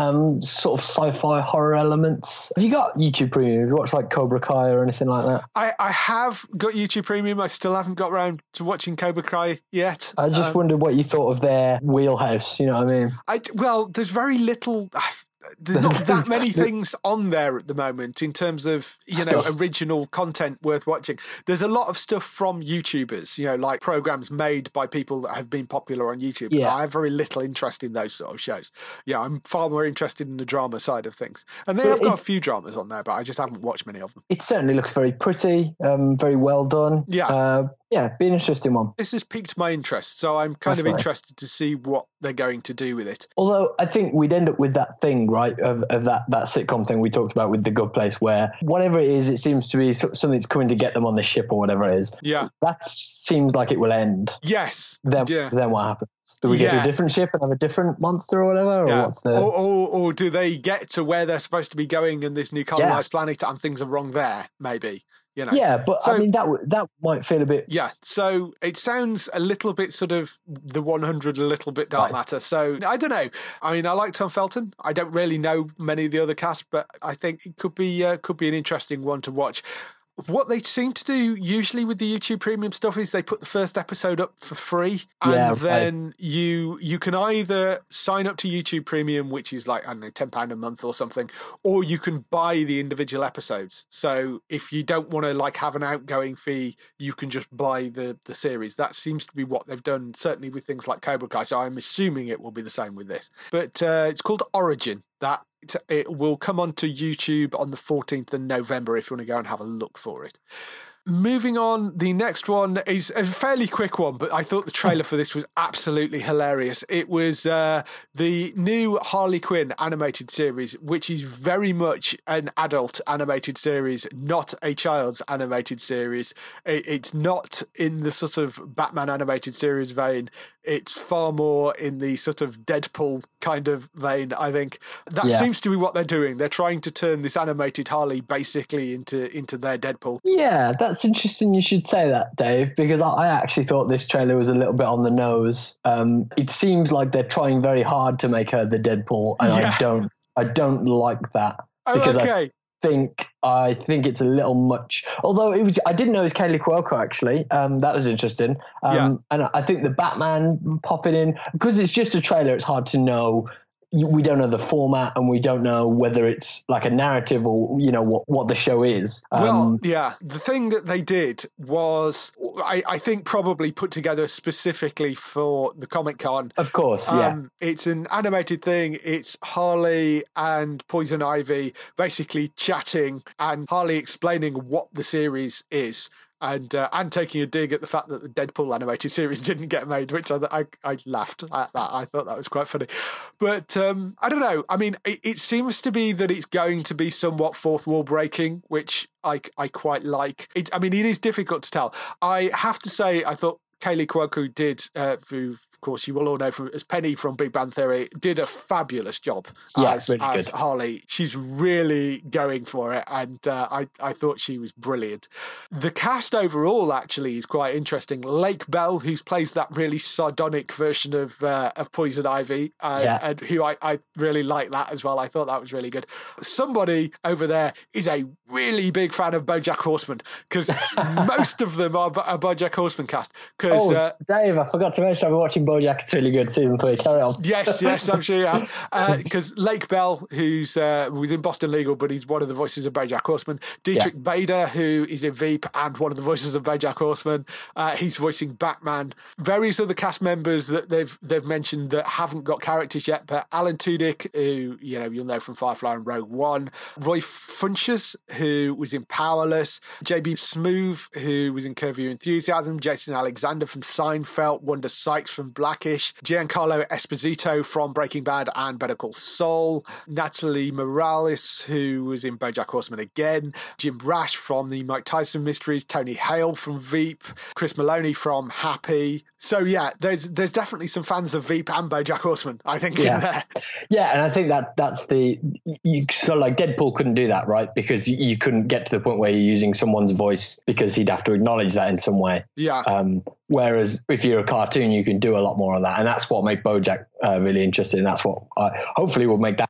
sci-fi horror elements. Have you got YouTube Premium? Have you watched like Cobra Kai or anything like that? I have got YouTube Premium. I still haven't got around to watching Cobra Kai yet. I just wondered what you thought of their wheelhouse, you know what I mean? Well, there's very little... There's not that many things on there at the moment in terms of, original content worth watching. There's a lot of stuff from YouTubers, like programs made by people that have been popular on YouTube. Yeah. I have very little interest in those sort of shows. Yeah, I'm far more interested in the drama side of things. And they have got a few dramas on there, but I just haven't watched many of them. It certainly looks very pretty, very well done. Yeah. Yeah, be an interesting one. This has piqued my interest, so I'm kind of interested to see what they're going to do with it. Although I think we'd end up with that thing, right, of that sitcom thing we talked about with The Good Place, where whatever it is, it seems to be something that's coming to get them on the ship or whatever it is. Yeah. That seems like it will end. Yes. Then what happens? Do we get to a different ship and have a different monster or whatever? Or what's the... or do they get to where they're supposed to be going in this new colonized planet and things are wrong there, maybe? Yeah, but I mean, that might feel a bit... Yeah, so it sounds a little bit sort of the 100, a little bit Dark Matter. So I don't know. I mean, I like Tom Felton. I don't really know many of the other cast, but I think it could be an interesting one to watch. What they seem to do usually with the YouTube Premium stuff is they put the first episode up for free, and then you can either sign up to YouTube Premium, which is like, I don't know, £10 a month or something, or you can buy the individual episodes. So if you don't want to like have an outgoing fee, you can just buy the series. That seems to be what they've done, certainly with things like Cobra Kai. So I'm assuming it will be the same with this. But it's called Origin. It will come onto YouTube on the 14th of November if you want to go and have a look for it. Moving on, the next one is a fairly quick one, but I thought the trailer for this was absolutely hilarious. It was the new Harley Quinn animated series, which is very much an adult animated series, not a child's animated series. It's not in the sort of Batman animated series vein. It's far more in the sort of Deadpool kind of vein, I think. That seems to be what they're doing. They're trying to turn this animated Harley basically into their Deadpool. Yeah, that's interesting you should say that, Dave, because I actually thought this trailer was a little bit on the nose. It seems like they're trying very hard to make her the Deadpool, and I don't like that. Because I think it's a little much. Although I didn't know it was Kaylee Cuoco, actually. That was interesting. And I think the Batman popping in, because it's just a trailer, it's hard to know. We don't know the format, and we don't know whether it's like a narrative or, what the show is. The thing that they did was, I think, probably put together specifically for the Comic-Con. Of course, It's an animated thing. It's Harley and Poison Ivy basically chatting, and Harley explaining what the series is. And taking a dig at the fact that the Deadpool animated series didn't get made, which I laughed at that. I thought that was quite funny. But I don't know. I mean, it seems to be that it's going to be somewhat fourth wall breaking, which I quite like. It is difficult to tell. I have to say, I thought Kaylee Cuoco did, who of course, you will all know as Penny from Big Bang Theory, did a fabulous job as Harley. She's really going for it, and I thought she was brilliant. The cast overall actually is quite interesting. Lake Bell, who plays that really sardonic version of Poison Ivy, and who I really like that as well. I thought that was really good. Somebody over there is a really big fan of BoJack Horseman, because most of them are a BoJack Horseman cast. Dave, I forgot to mention I've been watching BoJack. It's really good. Season 3. Carry on. Yes, I'm sure you have. Because Lake Bell, who's was in Boston Legal, but he's one of the voices of BoJack Horseman. Dietrich Bader, who is in Veep and one of the voices of BoJack Horseman. He's voicing Batman. Various other cast members that they've mentioned that haven't got characters yet, but Alan Tudyk, who you'll know from Firefly and Rogue One. Roy Funches, who was in Powerless. JB Smoove, who was in Curb Your Enthusiasm. Jason Alexander from Seinfeld. Wanda Sykes from Blackish. Giancarlo Esposito from Breaking Bad and Better Call Saul. Natalie Morales, who was in BoJack Horseman again. Jim Rash from the Mike Tyson Mysteries. Tony Hale from Veep. Chris Maloney from Happy. So yeah, there's definitely some fans of Veep and BoJack Horseman, I think, in there. Yeah, and I think that's like Deadpool couldn't do that, right? Because you couldn't get to the point where you're using someone's voice, because he'd have to acknowledge that in some way. Yeah. Whereas if you're a cartoon, you can do a lot more of that, and that's what makes BoJack really interesting. That's what hopefully will make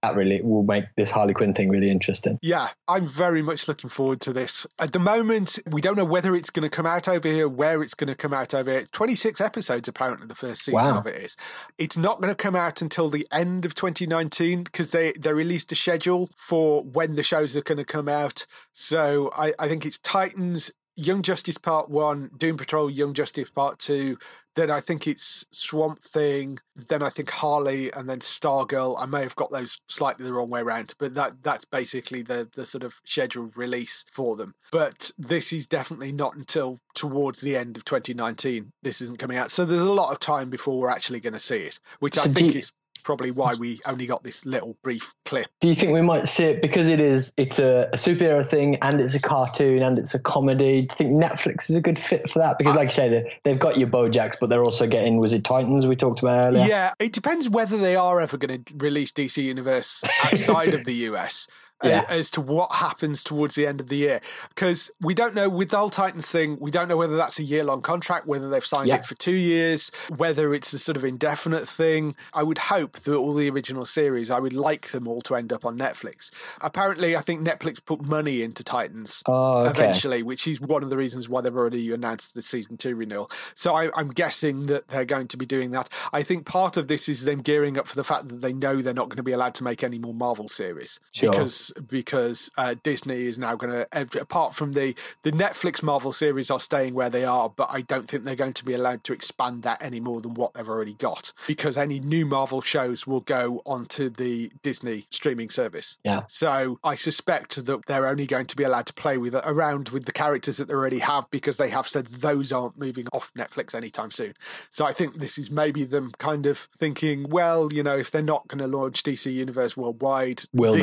this Harley Quinn thing really interesting. Yeah, I'm very much looking forward to this. At the moment, we don't know whether it's going to come out over here, where it's going to come out over here. 26 episodes apparently the first season of it is. It's not going to come out until the end of 2019, because they released a schedule for when the shows are going to come out. So I think it's Titans, Young Justice Part 1, Doom Patrol, Young Justice Part 2, then I think it's Swamp Thing, then I think Harley, and then Stargirl. I may have got those slightly the wrong way around, but that's basically the sort of scheduled release for them. But this is definitely not until towards the end of 2019 this isn't coming out. So there's a lot of time before we're actually going to see it, which I think is probably why we only got this little brief clip. Do you think we might see it because it's a superhero thing and it's a cartoon and it's a comedy? Do you think Netflix is a good fit for that? Because like you say, they've got your BoJacks, but they're also getting, was it Titans we talked about earlier? Yeah, it depends whether they are ever going to release DC Universe outside of the US. As to what happens towards the end of the year. Because we don't know, with the whole Titans thing, we don't know whether that's a year-long contract, whether they've signed it for 2 years, whether it's a sort of indefinite thing. I would hope that all the original series, I would like them all to end up on Netflix. Apparently, I think Netflix put money into Titans eventually, which is one of the reasons why they've already announced the Season 2 renewal. So I'm guessing that they're going to be doing that. I think part of this is them gearing up for the fact that they know they're not going to be allowed to make any more Marvel series. Sure. Because Disney is now going to, apart from the Netflix Marvel series are staying where they are, but I don't think they're going to be allowed to expand that any more than what they've already got, because any new Marvel shows will go onto the Disney streaming service. Yeah. So I suspect that they're only going to be allowed to play around with the characters that they already have, because they have said those aren't moving off Netflix anytime soon. So I think this is maybe them kind of thinking, well, if they're not going to launch DC Universe worldwide,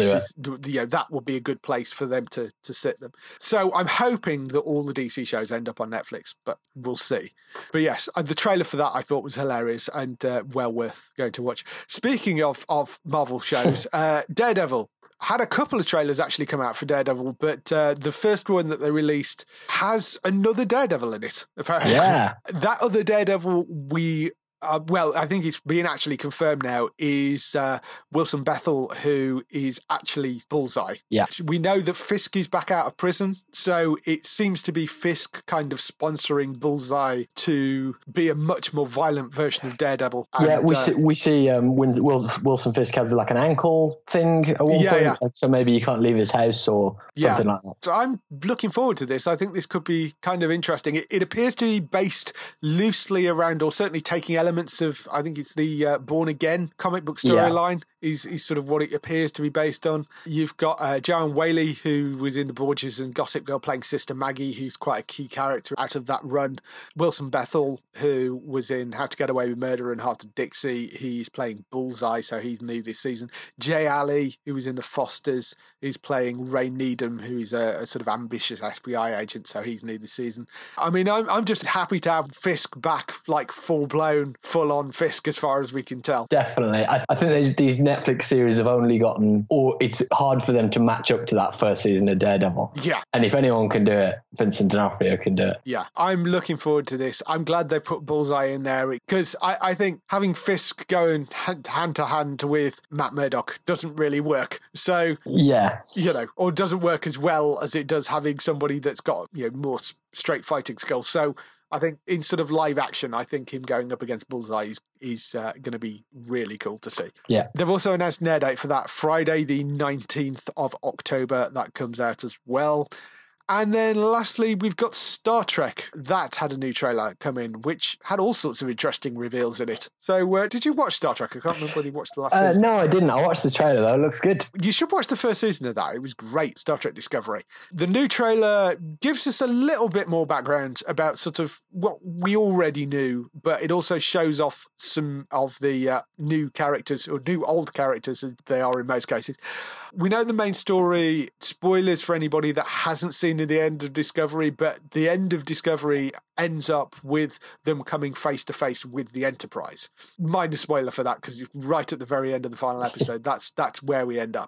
that will be a good place for them to sit them. So I'm hoping that all the DC shows end up on Netflix, but we'll see. But yes, the trailer for that I thought was hilarious and well worth going to watch. Speaking of Marvel shows, Daredevil had a couple of trailers actually come out for Daredevil, but the first one that they released has another Daredevil in it, apparently. Yeah. That other Daredevil I think it's being actually confirmed now, is Wilson Bethel, who is actually Bullseye. Yeah. We know that Fisk is back out of prison, so it seems to be Fisk kind of sponsoring Bullseye to be a much more violent version of Daredevil. And, we see Wilson Fisk have like an ankle thing at one point, so maybe he can't leave his house or something like that. So I'm looking forward to this. I think this could be kind of interesting. It appears to be based loosely around, or certainly taking elements of, I think it's the Born Again comic book storyline is sort of what it appears to be based on. You've got Joanne Whaley, who was in The Borgias and Gossip Girl, playing Sister Maggie, who's quite a key character out of that run. Wilson Bethel, who was in How to Get Away with Murder and Heart of Dixie, he's playing Bullseye, so he's new this season. Jay Alley, who was in The Fosters, is playing Ray Needham, who is a sort of ambitious FBI agent, so he's new this season. I mean, I'm just happy to have Fisk back, like full-blown, full-on Fisk as far as we can tell. Definitely. I think these Netflix series have only gotten, or it's hard for them to match up to that first season of Daredevil. Yeah. And if anyone can do it, Vincent D'Onofrio can do it. Yeah. I'm looking forward to this. I'm glad they put Bullseye in there because I think having Fisk going hand to hand with Matt Murdock doesn't really work. So, yeah, or doesn't work as well as it does having somebody that's got, more straight fighting skills. So I think in sort of live action, I think him going up against Bullseye is going to be really cool to see. Yeah. They've also announced an air date for that Friday, the 19th of October. That comes out as well. And then lastly, we've got Star Trek. That had a new trailer come in, which had all sorts of interesting reveals in it. So did you watch Star Trek? I can't remember whether you watched the last season. No, I didn't. I watched the trailer, though. It looks good. You should watch the first season of that. It was great, Star Trek Discovery. The new trailer gives us a little bit more background about sort of what we already knew, but it also shows off some of the new characters, or new old characters as they are in most cases. We know the main story, spoilers for anybody that hasn't seen the end of Discovery, but the end of Discovery ends up with them coming face to face with the Enterprise. Mind a spoiler for that, because right at the very end of the final episode, that's where we end up.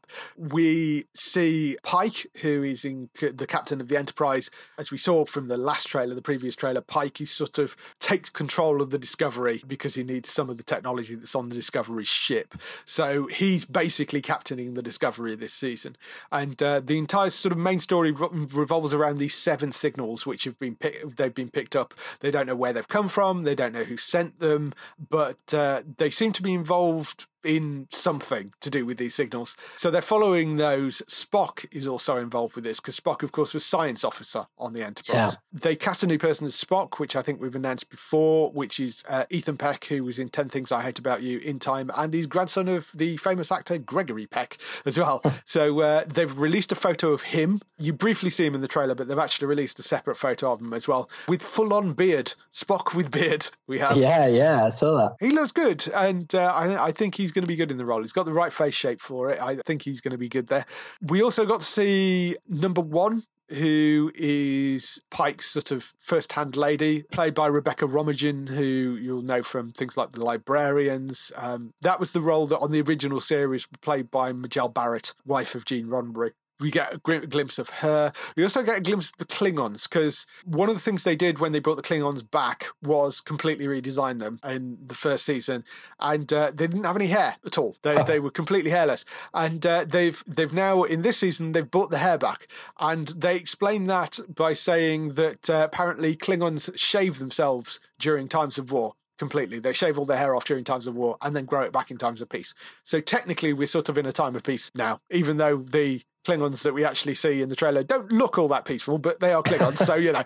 We see Pike, who is the captain of the Enterprise. As we saw from the last trailer, the previous trailer, Pike is sort of takes control of the Discovery because he needs some of the technology that's on the Discovery ship. So he's basically captaining the Discovery this season. And the entire sort of main story revolves around these 7 signals which they've been picked up. They don't know where they've come from, they don't know who sent them, but they seem to be involved in something to do with these signals. So they're following those. Spock is also involved with this, because Spock, of course, was science officer on the Enterprise. Yeah. They cast a new person as Spock, which I think we've announced before, which is Ethan Peck, who was in 10 Things I Hate About You in time, and he's grandson of the famous actor Gregory Peck as well. So they've released a photo of him. You briefly see him in the trailer, but they've actually released a separate photo of him as well, with full-on beard. Spock with beard, we have. Yeah, I saw that. He looks good, and I think he's going to be good in the role. He's got the right face shape for it. I think he's going to be good there. We also got to see Number One, who is Pike's sort of first-hand lady, played by Rebecca Romijn, who you'll know from things like The Librarians. That was the role that on the original series was played by Majel Barrett, wife of Gene Roddenberry. We get a glimpse of her. We also get a glimpse of the Klingons, because one of the things they did when they brought the Klingons back was completely redesign them in the first season, and they didn't have any hair at all. They were completely hairless, and they've now in this season they've brought the hair back, and they explain that by saying that apparently Klingons shave themselves during times of war. Completely. They shave all their hair off during times of war and then grow it back in times of peace. So technically we're sort of in a time of peace now, even though the Klingons that we actually see in the trailer don't look all that peaceful, but they are Klingons.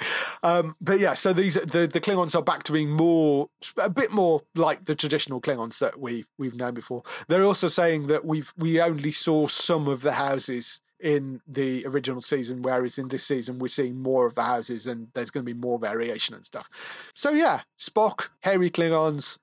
So, but yeah, so the Klingons are back to being a bit more like the traditional Klingons that we've known before. They're also saying that we only saw some of the houses in the original season, whereas in this season we're seeing more of the houses and there's going to be more variation and stuff. So yeah, Spock, hairy Klingons,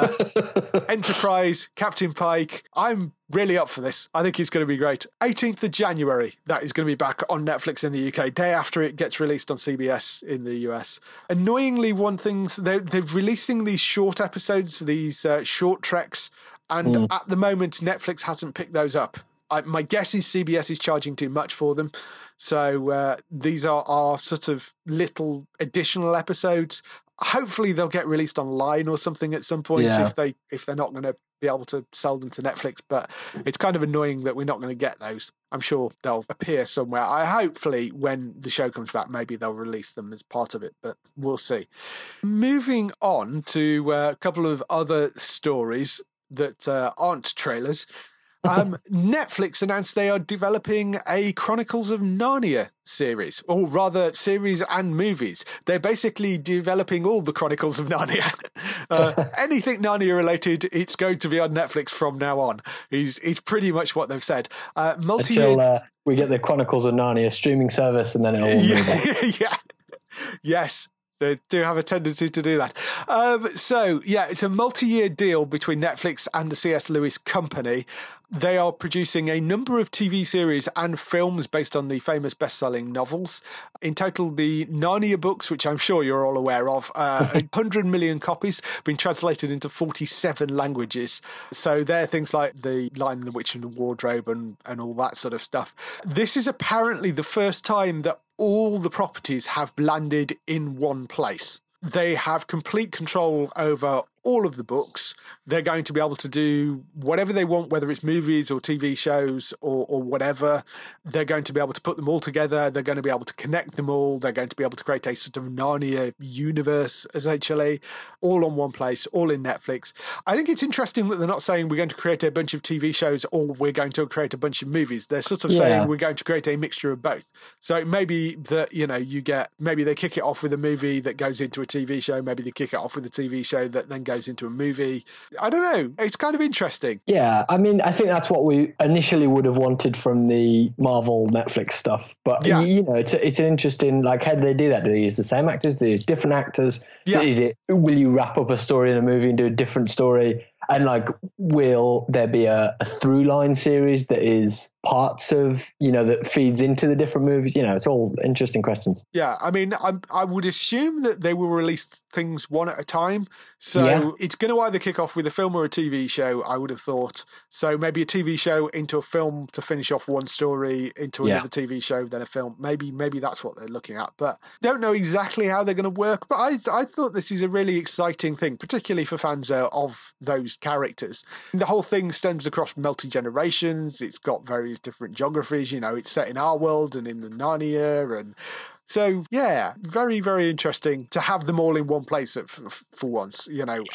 Enterprise, Captain Pike. I'm really up for this. I think it's going to be great. 18th of January, that is going to be back on Netflix in the UK, day after it gets released on CBS in the US. Annoyingly, one thing, they're releasing these short episodes, these short treks, and at the moment Netflix hasn't picked those up. My guess is CBS is charging too much for them. So these are sort of little additional episodes. Hopefully they'll get released online or something at some point if they're not going to be able to sell them to Netflix. But it's kind of annoying that we're not going to get those. I'm sure they'll appear somewhere. Hopefully when the show comes back, maybe they'll release them as part of it, but we'll see. Moving on to a couple of other stories that aren't trailers. Netflix announced they are developing a Chronicles of Narnia series, or rather series and movies. They're basically developing all the Chronicles of Narnia. Anything Narnia related, it's going to be on Netflix from now on. Is pretty much what they've said. Until we get the Chronicles of Narnia streaming service, and then it'll all move on. Yeah. Yes. They do have a tendency to do that. It's a multi-year deal between Netflix and the C.S. Lewis Company. They are producing a number of TV series and films based on the famous best-selling novels. In total, the Narnia books, which I'm sure you're all aware of, 100 million copies, been translated into 47 languages. So they're things like The Lion, the Witch and the Wardrobe and all that sort of stuff. This is apparently the first time that all the properties have landed in one place. They have complete control over all of the books. They're going to be able to do whatever they want, whether it's movies or TV shows or whatever. They're going to be able to put them all together. They're going to be able to connect them all. They're going to be able to create a sort of Narnia universe, essentially, all on one place, all in Netflix. I think it's interesting that they're not saying we're going to create a bunch of TV shows or we're going to create a bunch of movies. They're sort of saying we're going to create a mixture of both. So it may be that, maybe they kick it off with a movie that goes into a TV show. Maybe they kick it off with a TV show that then goes into a movie. I don't know. It's kind of interesting. Yeah, I mean, I think that's what we initially would have wanted from the Marvel Netflix stuff. But, it's an interesting, like, how do they do that? Do they use the same actors? Do they use different actors? Yeah. Will you wrap up a story in a movie and do a different story? And like, will there be a through line series that is parts of, that feeds into the different movies? It's all interesting questions. Yeah, I mean, I would assume that they will release things one at a time. So it's going to either kick off with a film or a TV show, I would have thought. So maybe a TV show into a film to finish off one story, into another TV show, then a film. Maybe that's what they're looking at. But don't know exactly how they're going to work. But I thought this is a really exciting thing, particularly for fans of those characters. And the whole thing stems across multi-generations. It's got various different geographies. It's set in our world and in the Narnia, and so very, very interesting to have them all in one place for once,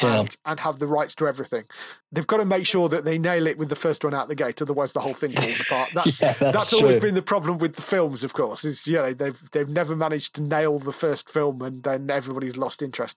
and have the rights to everything. They've got to make sure that they nail it with the first one out the gate, otherwise the whole thing falls apart. That's always been the problem with the films, of course, is they've never managed to nail the first film, and then everybody's lost interest.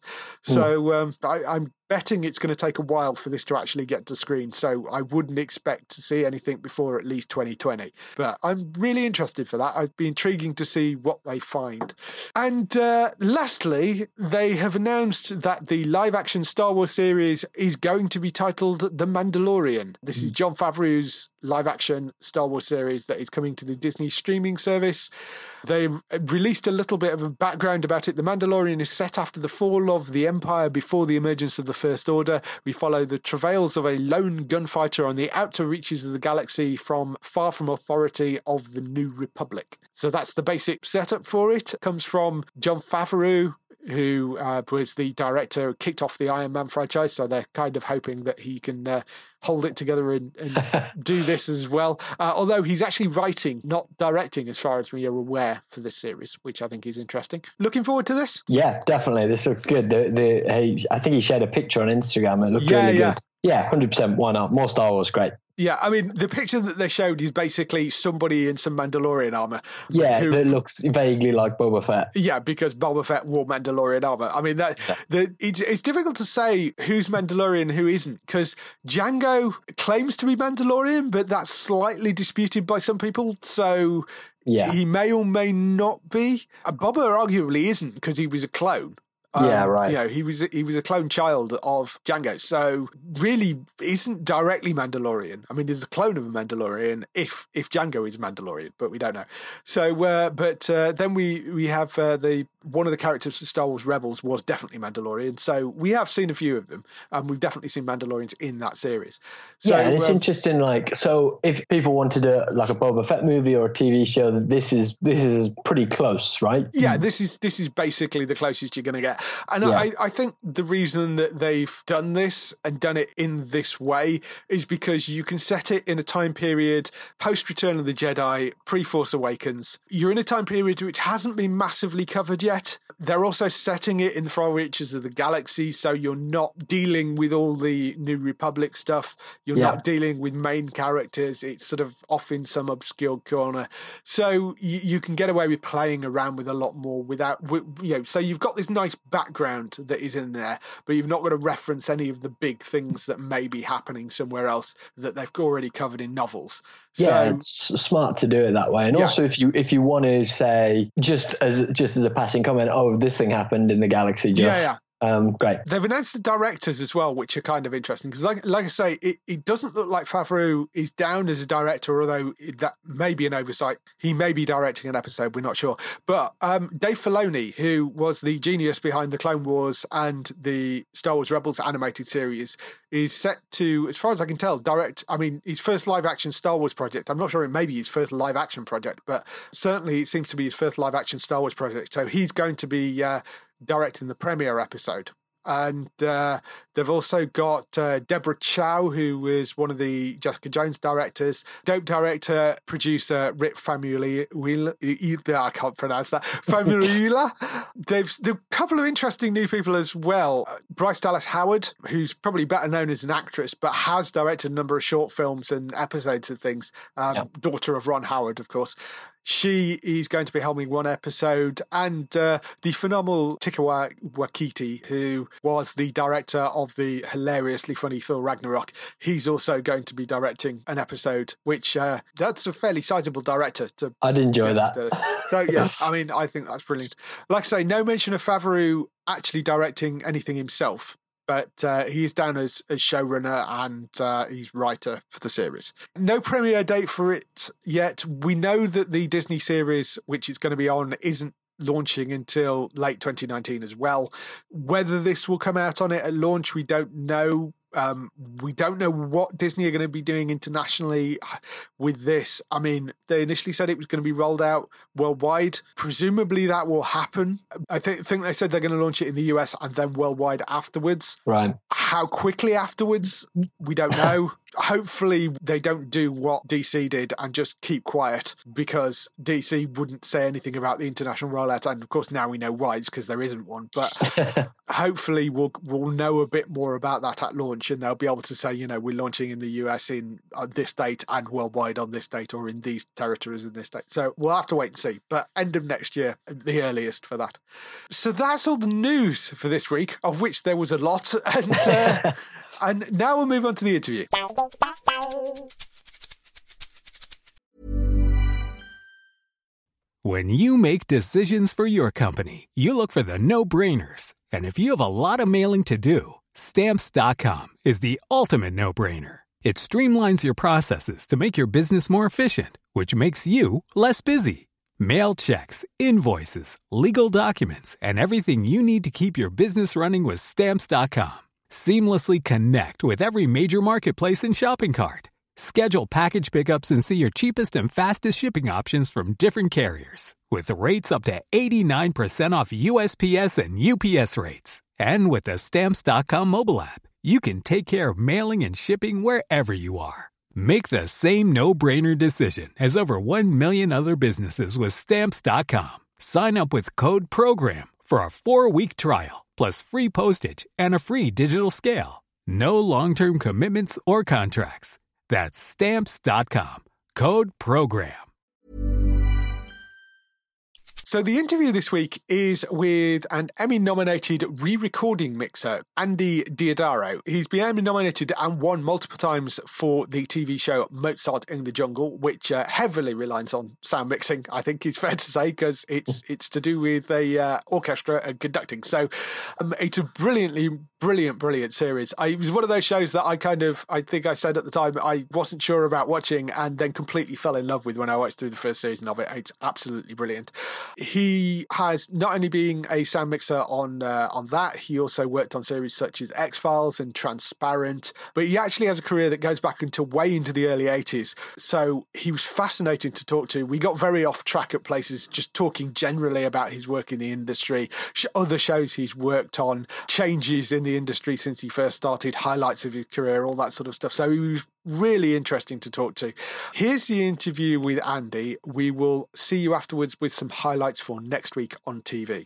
So I'm betting it's going to take a while for this to actually get to screen, so I wouldn't expect to see anything before at least 2020. But I'm really interested for that. It'd be intriguing to see what they find. And lastly, they have announced that the live-action Star Wars series is going to be titled The Mandalorian. This is Jon Favreau's live-action Star Wars series that is coming to the Disney streaming service. They released a little bit of a background about it. The Mandalorian is set after the fall of the Empire before the emergence of the First Order. We follow the travails of a lone gunfighter on the outer reaches of the galaxy far from authority of the New Republic. So that's the basic setup for it. It comes from Jon Favreau, who was the director who kicked off the Iron Man franchise, so they're kind of hoping that he can hold it together and do this as well. Although he's actually writing, not directing, as far as we are aware, for this series, which I think is interesting. Looking forward to this? Yeah, definitely. This looks good. I think he shared a picture on Instagram. It looked really good. Yeah, 100%. Why not? More Star Wars, great. Yeah, I mean, the picture that they showed is basically somebody in some Mandalorian armor. Yeah, that looks vaguely like Boba Fett. Yeah, because Boba Fett wore Mandalorian armor. I mean, it's difficult to say who's Mandalorian and who isn't, because Django claims to be Mandalorian, but that's slightly disputed by some people. So he may or may not be. Boba arguably isn't, because he was a clone. Yeah, right. He was a clone child of Django, so really isn't directly Mandalorian. I mean, there's a clone of a Mandalorian if Django is Mandalorian, but we don't know. So, then we have one of the characters for Star Wars Rebels was definitely Mandalorian. So we have seen a few of them, and we've definitely seen Mandalorians in that series. So, and it's interesting. Like, so if people wanted a Boba Fett movie or a TV show, this is pretty close, right? Yeah, this is basically the closest you're going to get. And I think the reason that they've done this and done it in this way is because you can set it in a time period post Return of the Jedi, pre-Force Awakens. You're in a time period which hasn't been massively covered yet. yet. They're also setting it in the far reaches of the galaxy, so you're not dealing with all the New Republic stuff. You're not dealing with main characters. It's sort of off in some obscure corner. So you can get away with playing around with a lot more without, so you've got this nice background that is in there, but you've not got to reference any of the big things that may be happening somewhere else that they've already covered in novels. Yeah, it's smart to do it that way. And also if you want to say, just as a passing comment, oh, this thing happened in the galaxy, great. They've announced the directors as well, which are kind of interesting because, like I say, it doesn't look like Favreau is down as a director, although that may be an oversight. He may be directing an episode, we're not sure. But Dave Filoni, who was the genius behind the Clone Wars and the Star Wars Rebels animated series, is set to, as far as I can tell, direct, his first live-action Star Wars project. I'm not sure it may be his first live-action project, but certainly it seems to be his first live-action Star Wars project. So he's going to be directing the premiere episode. And they've also got Deborah Chow, who was one of the Jessica Jones directors, dope director, producer Rick Famuyiwa. I can't pronounce that. Famuyiwa. They've a couple of interesting new people as well. Bryce Dallas Howard, who's probably better known as an actress, but has directed a number of short films and episodes of things. Daughter of Ron Howard, of course. She is going to be helming one episode, and the phenomenal Taika Waititi, who was the director of the hilariously funny Thor Ragnarok, he's also going to be directing an episode, which that's a fairly sizable director. I'd enjoy that. So yeah, I think that's brilliant. Like I say, no mention of Favreau actually directing anything himself. But he is down as showrunner and he's writer for the series. No premiere date for it yet. We know that the Disney series, which it's going to be on, isn't launching until late 2019 as well. Whether this will come out on it at launch, we don't know. We don't know what Disney are going to be doing internationally with this. They initially said it was going to be rolled out worldwide. Presumably that will happen. I think they said they're going to launch it in the US and then worldwide afterwards. Right. How quickly afterwards, we don't know. Hopefully they don't do what DC did and just keep quiet, because DC wouldn't say anything about the international rollout. And of course now we know why, it's because there isn't one. But hopefully we'll know a bit more about that at launch, and they'll be able to say, we're launching in the US in this date and worldwide on this date, or in these territories in this date. So we'll have to wait and see. But end of next year, the earliest for that. So that's all the news for this week, of which there was a lot. And now we'll move on to the interview. When you make decisions for your company, you look for the no-brainers. And if you have a lot of mailing to do, Stamps.com is the ultimate no-brainer. It streamlines your processes to make your business more efficient, which makes you less busy. Mail checks, invoices, legal documents, and everything you need to keep your business running with Stamps.com. Seamlessly connect with every major marketplace and shopping cart. Schedule package pickups and see your cheapest and fastest shipping options from different carriers, with rates up to 89% off USPS and UPS rates. And with the Stamps.com mobile app, you can take care of mailing and shipping wherever you are. Make the same no-brainer decision as over 1 million other businesses with Stamps.com. Sign up with code PROGRAM for a 4-week trial, plus free postage and a free digital scale. No long-term commitments or contracts. That's Stamps.com. Code PROGRAM. So the interview this week is with an Emmy-nominated re-recording mixer, Andy Diodaro. He's been Emmy-nominated and won multiple times for the TV show Mozart in the Jungle, which heavily relies on sound mixing, I think it's fair to say, because it's to do with a orchestra and conducting. So it's a brilliant series. It was one of those shows that I think I said at the time, I wasn't sure about watching, and then completely fell in love with when I watched through the first season of it. It's absolutely brilliant. He has not only been a sound mixer on that, he also worked on series such as X-Files and Transparent, but he actually has a career that goes back way into the early 80s. So he was fascinating to talk to. We got very off track at places, just talking generally about his work in the industry, other shows he's worked on, changes in the the industry since he first started, highlights of his career, all that sort of stuff. So he was really interesting to talk to. Here's the interview with Andy. We will see you afterwards with some highlights for next week on TV.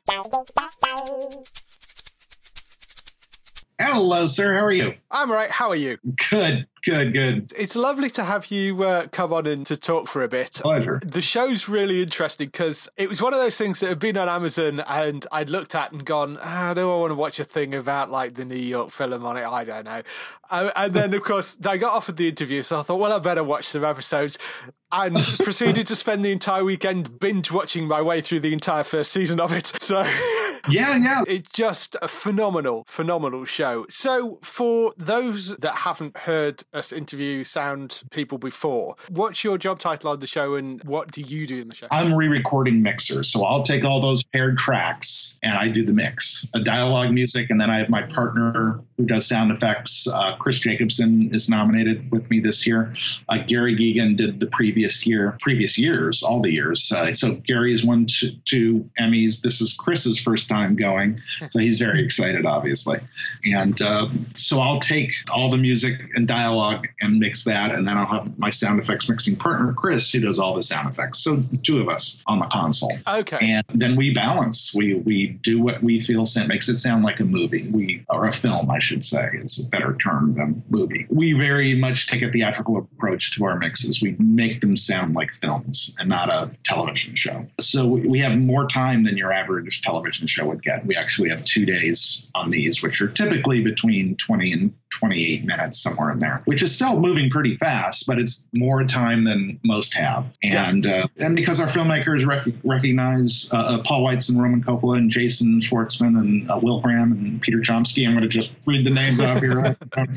Hello, sir. How are you? I'm all right. How are you? Good. It's lovely to have you come on and to talk for a bit. Pleasure. The show's really interesting because it was one of those things that had been on Amazon and I'd looked at and gone, do I want to watch a thing about like the New York Philharmonic? I don't know. And then, of course, I got offered the interview, so I thought, well, I better watch some episodes. And proceeded to spend the entire weekend binge watching my way through the entire first season of it. So yeah. It's just a phenomenal show. So for those that haven't heard us interview sound people before, what's your job title on the show and what do you do in the show? I'm re-recording mixer. So I'll take all those paired tracks and I do the mix, a dialogue music. And then I have my partner who does sound effects. Chris Jacobson is nominated with me this year. Gary Geegan did the previous years, all the years. So Gary's won two Emmys. This is Chris's first time going. So he's very excited, obviously. And so I'll take all the music and dialogue and mix that. And then I'll have my sound effects mixing partner, Chris, who does all the sound effects. So two of us on the console. Okay. And then we balance. We do what we feel makes it sound like a movie. Or a film, I should say. It's a better term than movie. We very much take a theatrical approach to our mixes. We make them sound like films and not a television show. So we have more time than your average television show would get. We actually have 2 days on these, which are typically between 20 and 28 minutes, somewhere in there, which is still moving pretty fast, but it's more time than most have. And because our filmmakers recognize Paul Weitz, Roman Coppola, and Jason Schwartzman, and Will Graham, and Peter Chomsky, I'm going to just read the names off here.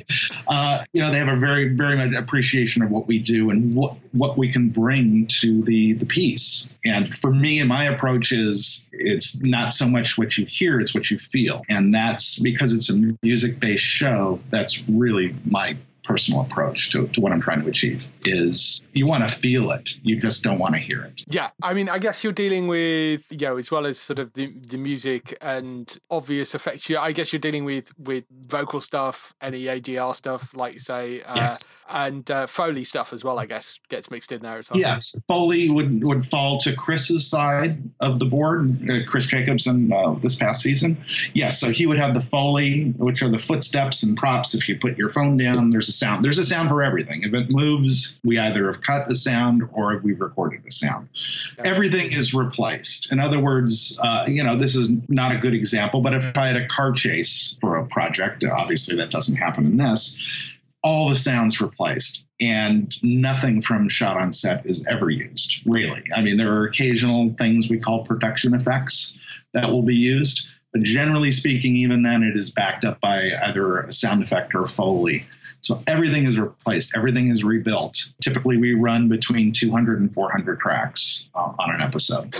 They have a very, very much appreciation of what we do and what we can bring to the piece. And for me, and my approach is, it's not so much what you hear, it's what you feel. And that's because it's a music-based show. That's really my personal approach to what I'm trying to achieve, is you want to feel it. You just don't want to hear it. Yeah. I mean, I guess you're dealing with, as well as sort of the music and obvious effects, I guess you're dealing with vocal stuff, any ADR stuff, like you say, yes. And Foley stuff as well, I guess, gets mixed in there as well. Yes. Foley would fall to Chris's side of the board, Chris Jacobson, this past season. Yes. So he would have the Foley, which are the footsteps and props. If you put your phone down, there's a sound. There's a sound for everything. If it moves, we either have cut the sound or we've recorded the sound. Yeah. Everything is replaced. In other words, this is not a good example, but if I had a car chase for a project, obviously that doesn't happen in this, all the sounds replaced and nothing from shot on set is ever used, really. I mean, there are occasional things we call production effects that will be used, but generally speaking, even then it is backed up by either a sound effect or Foley. So everything is replaced. Everything is rebuilt. Typically, we run between 200 and 400 tracks on an episode.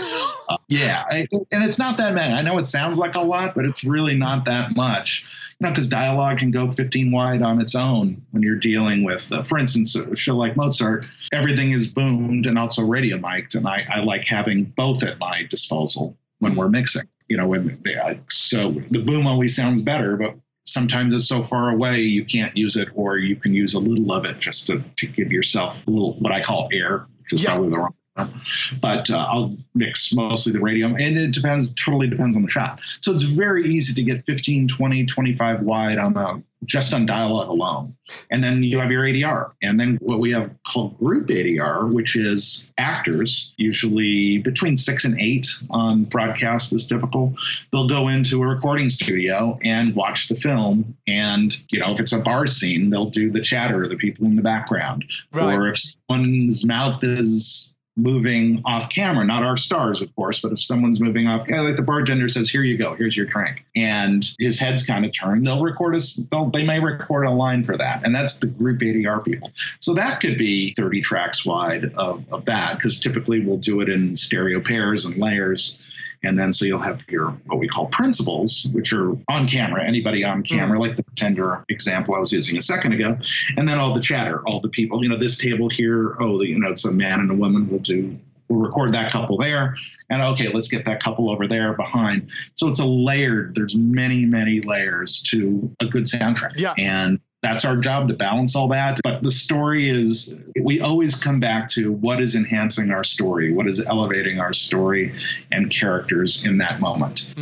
And it's not that many. I know it sounds like a lot, but it's really not that much. Because dialogue can go 15 wide on its own when you're dealing with, for instance, a show like Mozart, everything is boomed and also radio mic'd. And I like having both at my disposal when we're mixing. So the boom always sounds better, but sometimes it's so far away you can't use it, or you can use a little of it just to give yourself a little, what I call air, which is probably the wrong term. But I'll mix mostly the radio, and it totally depends on the shot. So it's very easy to get 15, 20, 25 wide just on dialogue alone. And then you have your ADR. And then what we have called group ADR, which is actors, usually between 6 and 8 on broadcast is typical. They'll go into a recording studio and watch the film. And, if it's a bar scene, they'll do the chatter of the people in the background. Right. Or if someone's mouth is moving off camera, not our stars, of course, but if someone's moving off, like the bartender says, here you go, here's your drink, and his head's kind of turned, they may record a line for that. And that's the group ADR people. So that could be 30 tracks wide of that, because typically we'll do it in stereo pairs and layers. And then so you'll have your what we call principals, which are on camera, anybody on camera, like the Pretender example I was using a second ago. And then all the chatter, all the people, this table here, it's a man and a woman will do we'll record that couple there. And okay, let's get that couple over there behind. So it's there's many, many layers to a good soundtrack. Yeah. And that's our job, to balance all that. But the story is, we always come back to what is enhancing our story, what is elevating our story and characters in that moment.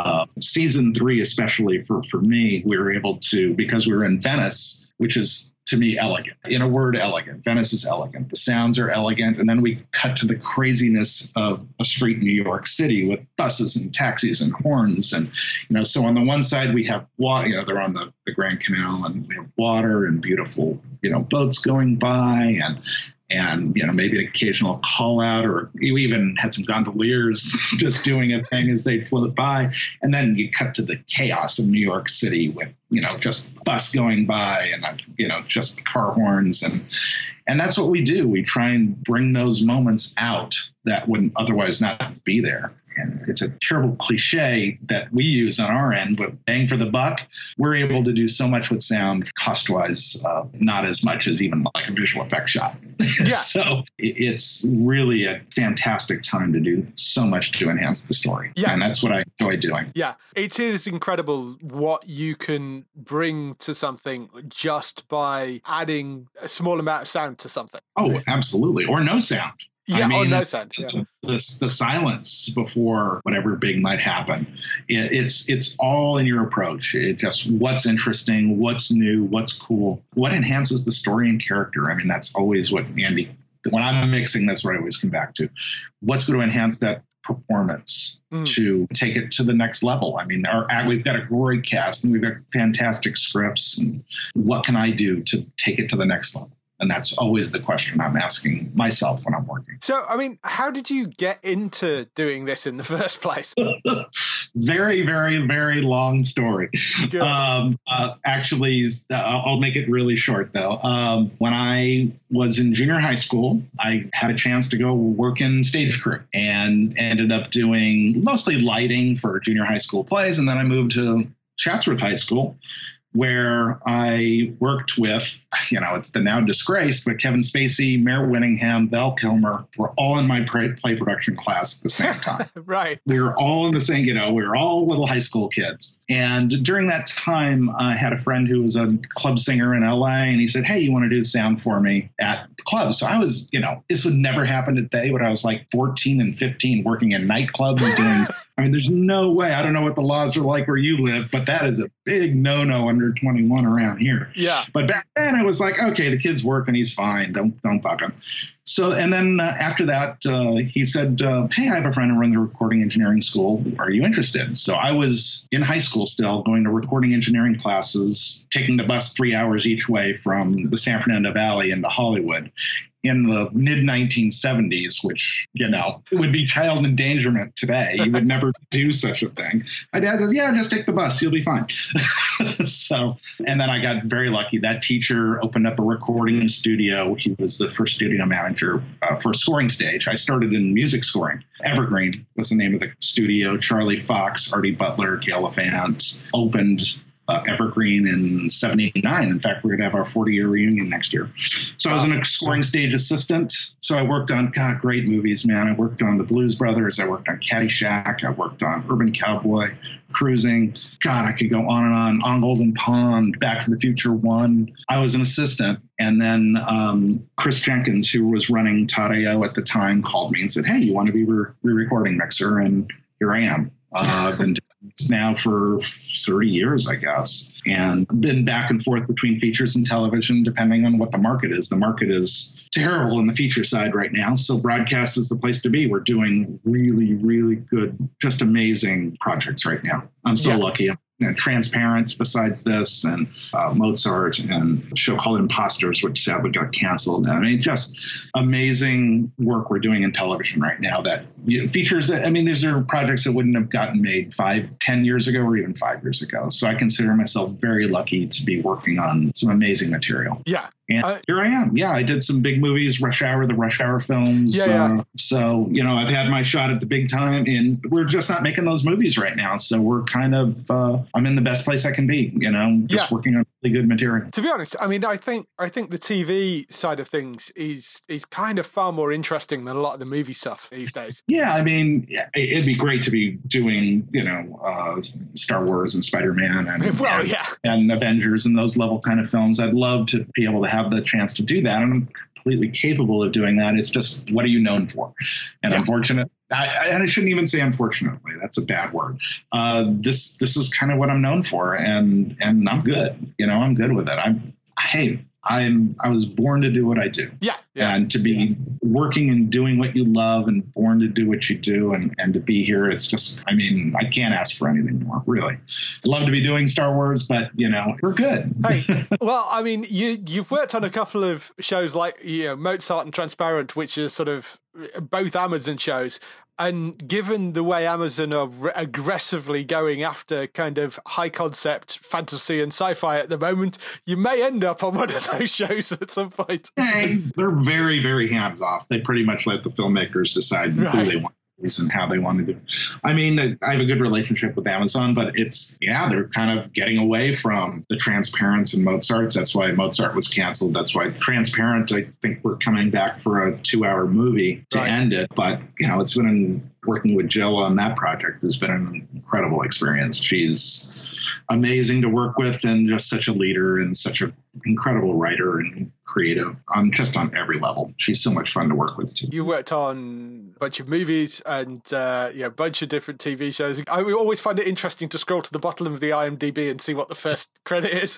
Season 3, especially for me, we were able to, because we were in Venice, which is, to me, elegant. In a word, elegant. Venice is elegant. The sounds are elegant. And then we cut to the craziness of a street in New York City with buses and taxis and horns. And, so on the one side we have water, they're on the Grand Canal, and we have water and beautiful, boats going by, and maybe an occasional call out, or you even had some gondoliers just doing a thing as they float by. And then you cut to the chaos of New York City with, just bus going by and, just car horns. And that's what we do. We try and bring those moments out that wouldn't otherwise not be there. And it's a terrible cliche that we use on our end, but bang for the buck, we're able to do so much with sound, cost-wise, not as much as even like a visual effect shot. Yeah. So it's really a fantastic time to do so much to enhance the story. Yeah. And that's what I enjoy doing. Yeah. It is incredible what you can bring to something just by adding a small amount of sound to something. Oh, absolutely. Or no sound. Yeah, no sound. Yeah. The silence before whatever big might happen. It's all in your approach. It just what's interesting, what's new, what's cool, what enhances the story and character. I mean, that's always what Andy, when I'm mixing, that's what I always come back to. What's going to enhance that performance to take it to the next level? I mean, we've got a great cast and we've got fantastic scripts. And what can I do to take it to the next level? And that's always the question I'm asking myself when I'm working. So, I mean, how did you get into doing this in the first place? Very, very, very long story. Actually, I'll make it really short, though. When I was in junior high school, I had a chance to go work in stage crew and ended up doing mostly lighting for junior high school plays. And then I moved to Chatsworth High School, where I worked with, it's the now disgraced, but Kevin Spacey, Mayor Winningham, Val Kilmer were all in my play production class at the same time. Right. We were all in the same, we were all little high school kids. And during that time, I had a friend who was a club singer in LA, and he said, hey, you want to do the sound for me at the club? So I was, this would never happen today, but I was like 14 and 15 working in nightclubs and doing I mean, there's no way. I don't know what the laws are like where you live, but that is a big no-no under 21 around here. Yeah. But back then I was like, okay, the kid's working. He's fine. Don't bug him. So, and then after that, he said, hey, I have a friend who runs the recording engineering school. Are you interested? So I was in high school still going to recording engineering classes, taking the bus 3 hours each way from the San Fernando Valley into Hollywood in the mid-1970s, which, would be child endangerment today. You would never do such a thing. My dad says, yeah, just take the bus. You'll be fine. So, and then I got very lucky. That teacher opened up a recording studio. He was the first studio manager for a scoring stage. I started in music scoring. Evergreen was the name of the studio. Charlie Fox, Artie Butler, Gail Levant opened Evergreen in 79. In fact, we're going to have our 40-year reunion next year. So I was a scoring stage assistant. So I worked on, great movies, man. I worked on The Blues Brothers. I worked on Caddyshack. I worked on Urban Cowboy, Cruising. I could go on Golden Pond, Back to the Future 1. I was an assistant. And then Chris Jenkins, who was running Tadeo at the time, called me and said, hey, you want to be re-recording mixer? And here I am. I've been doing this now for 30 years, I guess, and been back and forth between features and television, depending on what the market is. The market is terrible in the feature side right now, so broadcast is the place to be. We're doing really, really good, just amazing projects right now. I'm so lucky. Transparent besides this, and Mozart, and a show called Imposters, which sadly got canceled. I mean, just amazing work we're doing in television right now that features. I mean, these are projects that wouldn't have gotten made 5-10 years ago or even 5 years ago. So I consider myself very lucky to be working on some amazing material. Yeah. And here I am. Yeah, I did some big movies, the Rush Hour films. So, I've had my shot at the big time, and we're just not making those movies right now. So we're kind of I'm in the best place I can be, just working on really good material. To be honest, I mean, I think the TV side of things is kind of far more interesting than a lot of the movie stuff these days. Yeah, I mean, it'd be great to be doing, Star Wars and Spider-Man and Avengers and those level kind of films. I'd love to be able to have the chance to do that, and I'm completely capable of doing that. It's just, what are you known for? And unfortunately, I shouldn't even say unfortunately. That's a bad word. This is kind of what I'm known for, and I'm good. I'm good with it. I was born to do what I do. Yeah. And to be working and doing what you love and born to do what you do and to be here, it's just, I mean, I can't ask for anything more, really. I'd love to be doing Star Wars, but, we're good. Hey, well, I mean, you've worked on a couple of shows like, Mozart and Transparent, which is sort of both Amazon shows. And given the way Amazon are aggressively going after kind of high concept fantasy and sci-fi at the moment, you may end up on one of those shows at some point. Hey, they're very, very hands off. They pretty much let the filmmakers decide who they want and how they want to do. I mean, I have a good relationship with Amazon, but they're kind of getting away from the Transparents and Mozarts. That's why Mozart was canceled. That's why Transparent, I think we're coming back for a 2-hour movie to end it. But, it's been working with Jill on that project has been an incredible experience. She's amazing to work with and just such a leader and such an incredible writer and creative just on every level. She's so much fun to work with too. You worked on a bunch of movies and a bunch of different TV shows. I always find it interesting to scroll to the bottom of the IMDb and see what the first credit is.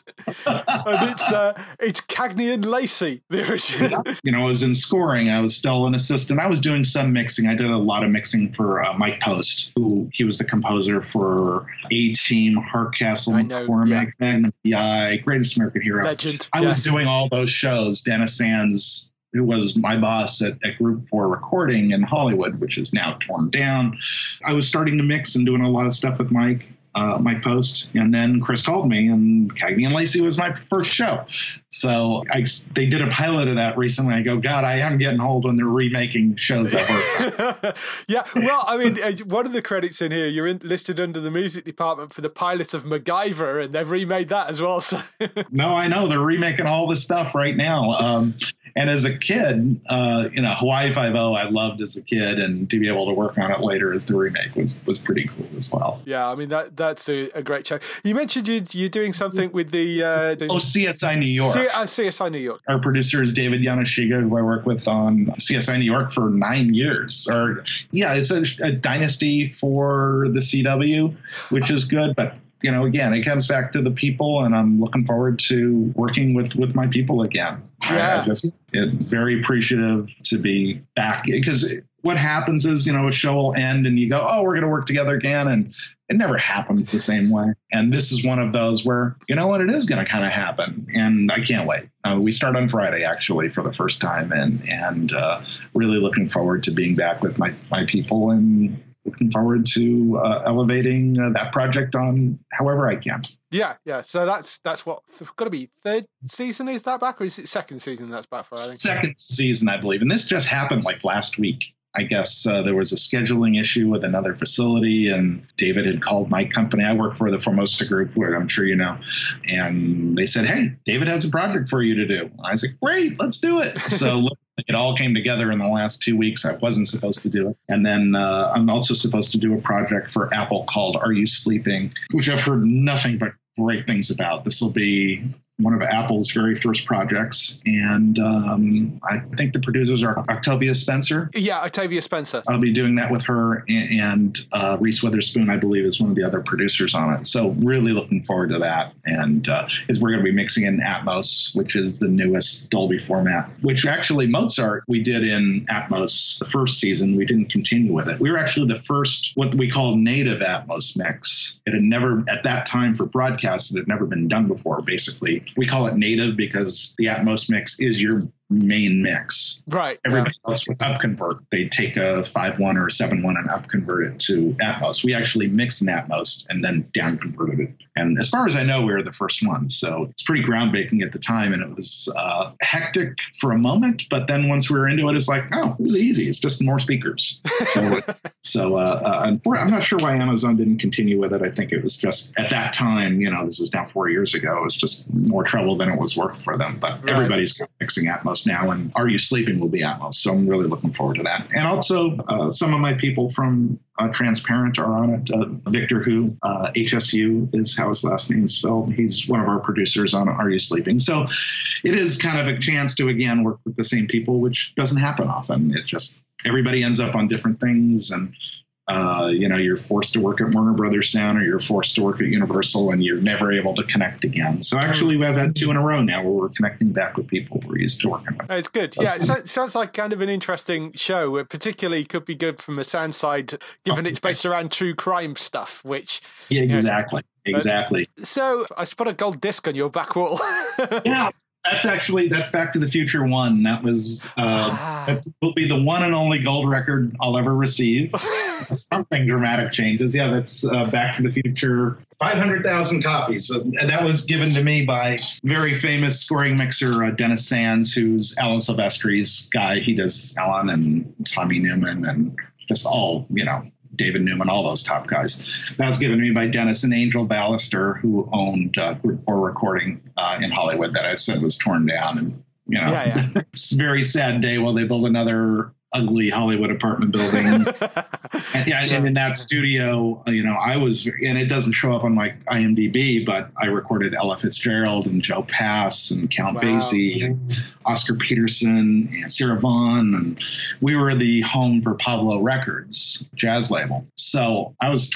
And it's Cagney and Lacey, the original. I was in scoring. I was still an assistant. I was doing some mixing. I did a lot of mixing for Mike Post, he was the composer for A-Team, Hardcastle, McCormick, Magnum P.I., Greatest American Hero. Legend. I was doing all those shows. Dennis Sands, who was my boss at Group 4 Recording in Hollywood, which is now torn down. I was starting to mix and doing a lot of stuff with Mike Post, and then Chris called me, and Cagney and Lacey was my first show. So they did a pilot of that recently. I go, God, I am getting old when they're remaking shows I work on. Yeah, well, I mean, one of the credits in here, you're listed under the music department for the pilot of MacGyver, and they've remade that as well. So. No, I know. They're remaking all this stuff right now. And as a kid, Hawaii Five-0 I loved as a kid, and to be able to work on it later as the remake was pretty cool as well. Yeah, I mean, that's a great show. You mentioned you're doing something with the CSI New York. CSI New York. Our producer is David Yanashiga, who I work with on CSI New York for 9 years. It's a dynasty for the CW, which is good, but again, it comes back to the people, and I'm looking forward to working with my people again. Yeah. I'm very appreciative to be back, because what happens is, a show will end and you go, oh, we're going to work together again. And it never happens the same way. And this is one of those where, it is going to kind of happen. And I can't wait. We start on Friday, actually, for the first time, and really looking forward to being back with my people, and looking forward to elevating that project on however I can. Yeah. So that's what got to be third season. Is that back, or is it second season that's back for? I think second season, I believe. And this just happened like last week. I guess there was a scheduling issue with another facility, and David had called my company. I work for the Formosa Group, where I'm sure you know, and they said, hey, David has a project for you to do. And I said, great, let's do it. So it all came together in the last 2 weeks. I wasn't supposed to do it. And then I'm also supposed to do a project for Apple called Are You Sleeping, which I've heard nothing but great things about. This will be one of Apple's very first projects. And I think the producers are Octavia Spencer. Yeah, Octavia Spencer. I'll be doing that with her, and Reese Witherspoon, I believe, is one of the other producers on it. So really looking forward to that. And we're going to be mixing in Atmos, which is the newest Dolby format, which actually Mozart we did in Atmos the first season. We didn't continue with it. We were actually the first, what we call native Atmos mix. It had never, at that time for broadcast, it had never been done before, basically. We call it native because the Atmos mix is your main mix. Right. Everybody else with upconvert, they take a 5.1 or a 7.1 and upconvert it to Atmos. We actually mixed in Atmos and then down converted it And as far as I know, we were the first one. So it's pretty groundbreaking at the time. And it was hectic for a moment. But then once we were into it, it's like, oh, this is easy. It's just more speakers. I'm not sure why Amazon didn't continue with it. I think it was just at that time, this is now 4 years ago, it was just more trouble than it was worth for them. But everybody's mixing Atmos now, and Are You Sleeping will be Atmos. So I'm really looking forward to that. And also some of my people from Transparent are on it. Victor Hu, HSU is how his last name is spelled. He's one of our producers on Are You Sleeping? So it is kind of a chance to, again, work with the same people, which doesn't happen often. It just, everybody ends up on different things. And, you're forced to work at Warner Brothers Sound, or you're forced to work at Universal, and you're never able to connect again. So actually, we've had 2 in a row now where we're connecting back with people we're used to working with. It's good. It sounds like kind of an interesting show. It particularly could be good from a sound side, given it's based around true crime stuff, which... Yeah, exactly. Exactly. So I spot a gold disc on your back wall. Yeah. That's Back to the Future 1. That was that will be the one and only gold record I'll ever receive. Something dramatic changes. Yeah, that's Back to the Future. 500,000 copies. And that was given to me by very famous scoring mixer Dennis Sands, who's Alan Silvestri's guy. He does Alan and Tommy Newman and just all, David Newman, all those top guys. That was given to me by Dennis and Angel Ballister, who owned Group 4 Recording in Hollywood that I said was torn down. And, it's a very sad day while they build another ugly Hollywood apartment building. And in that studio, I was, and it doesn't show up on my IMDb, but I recorded Ella Fitzgerald and Joe Pass and Count Basie and Oscar Peterson and Sarah Vaughan. And we were the home for Pablo Records, jazz label. So I was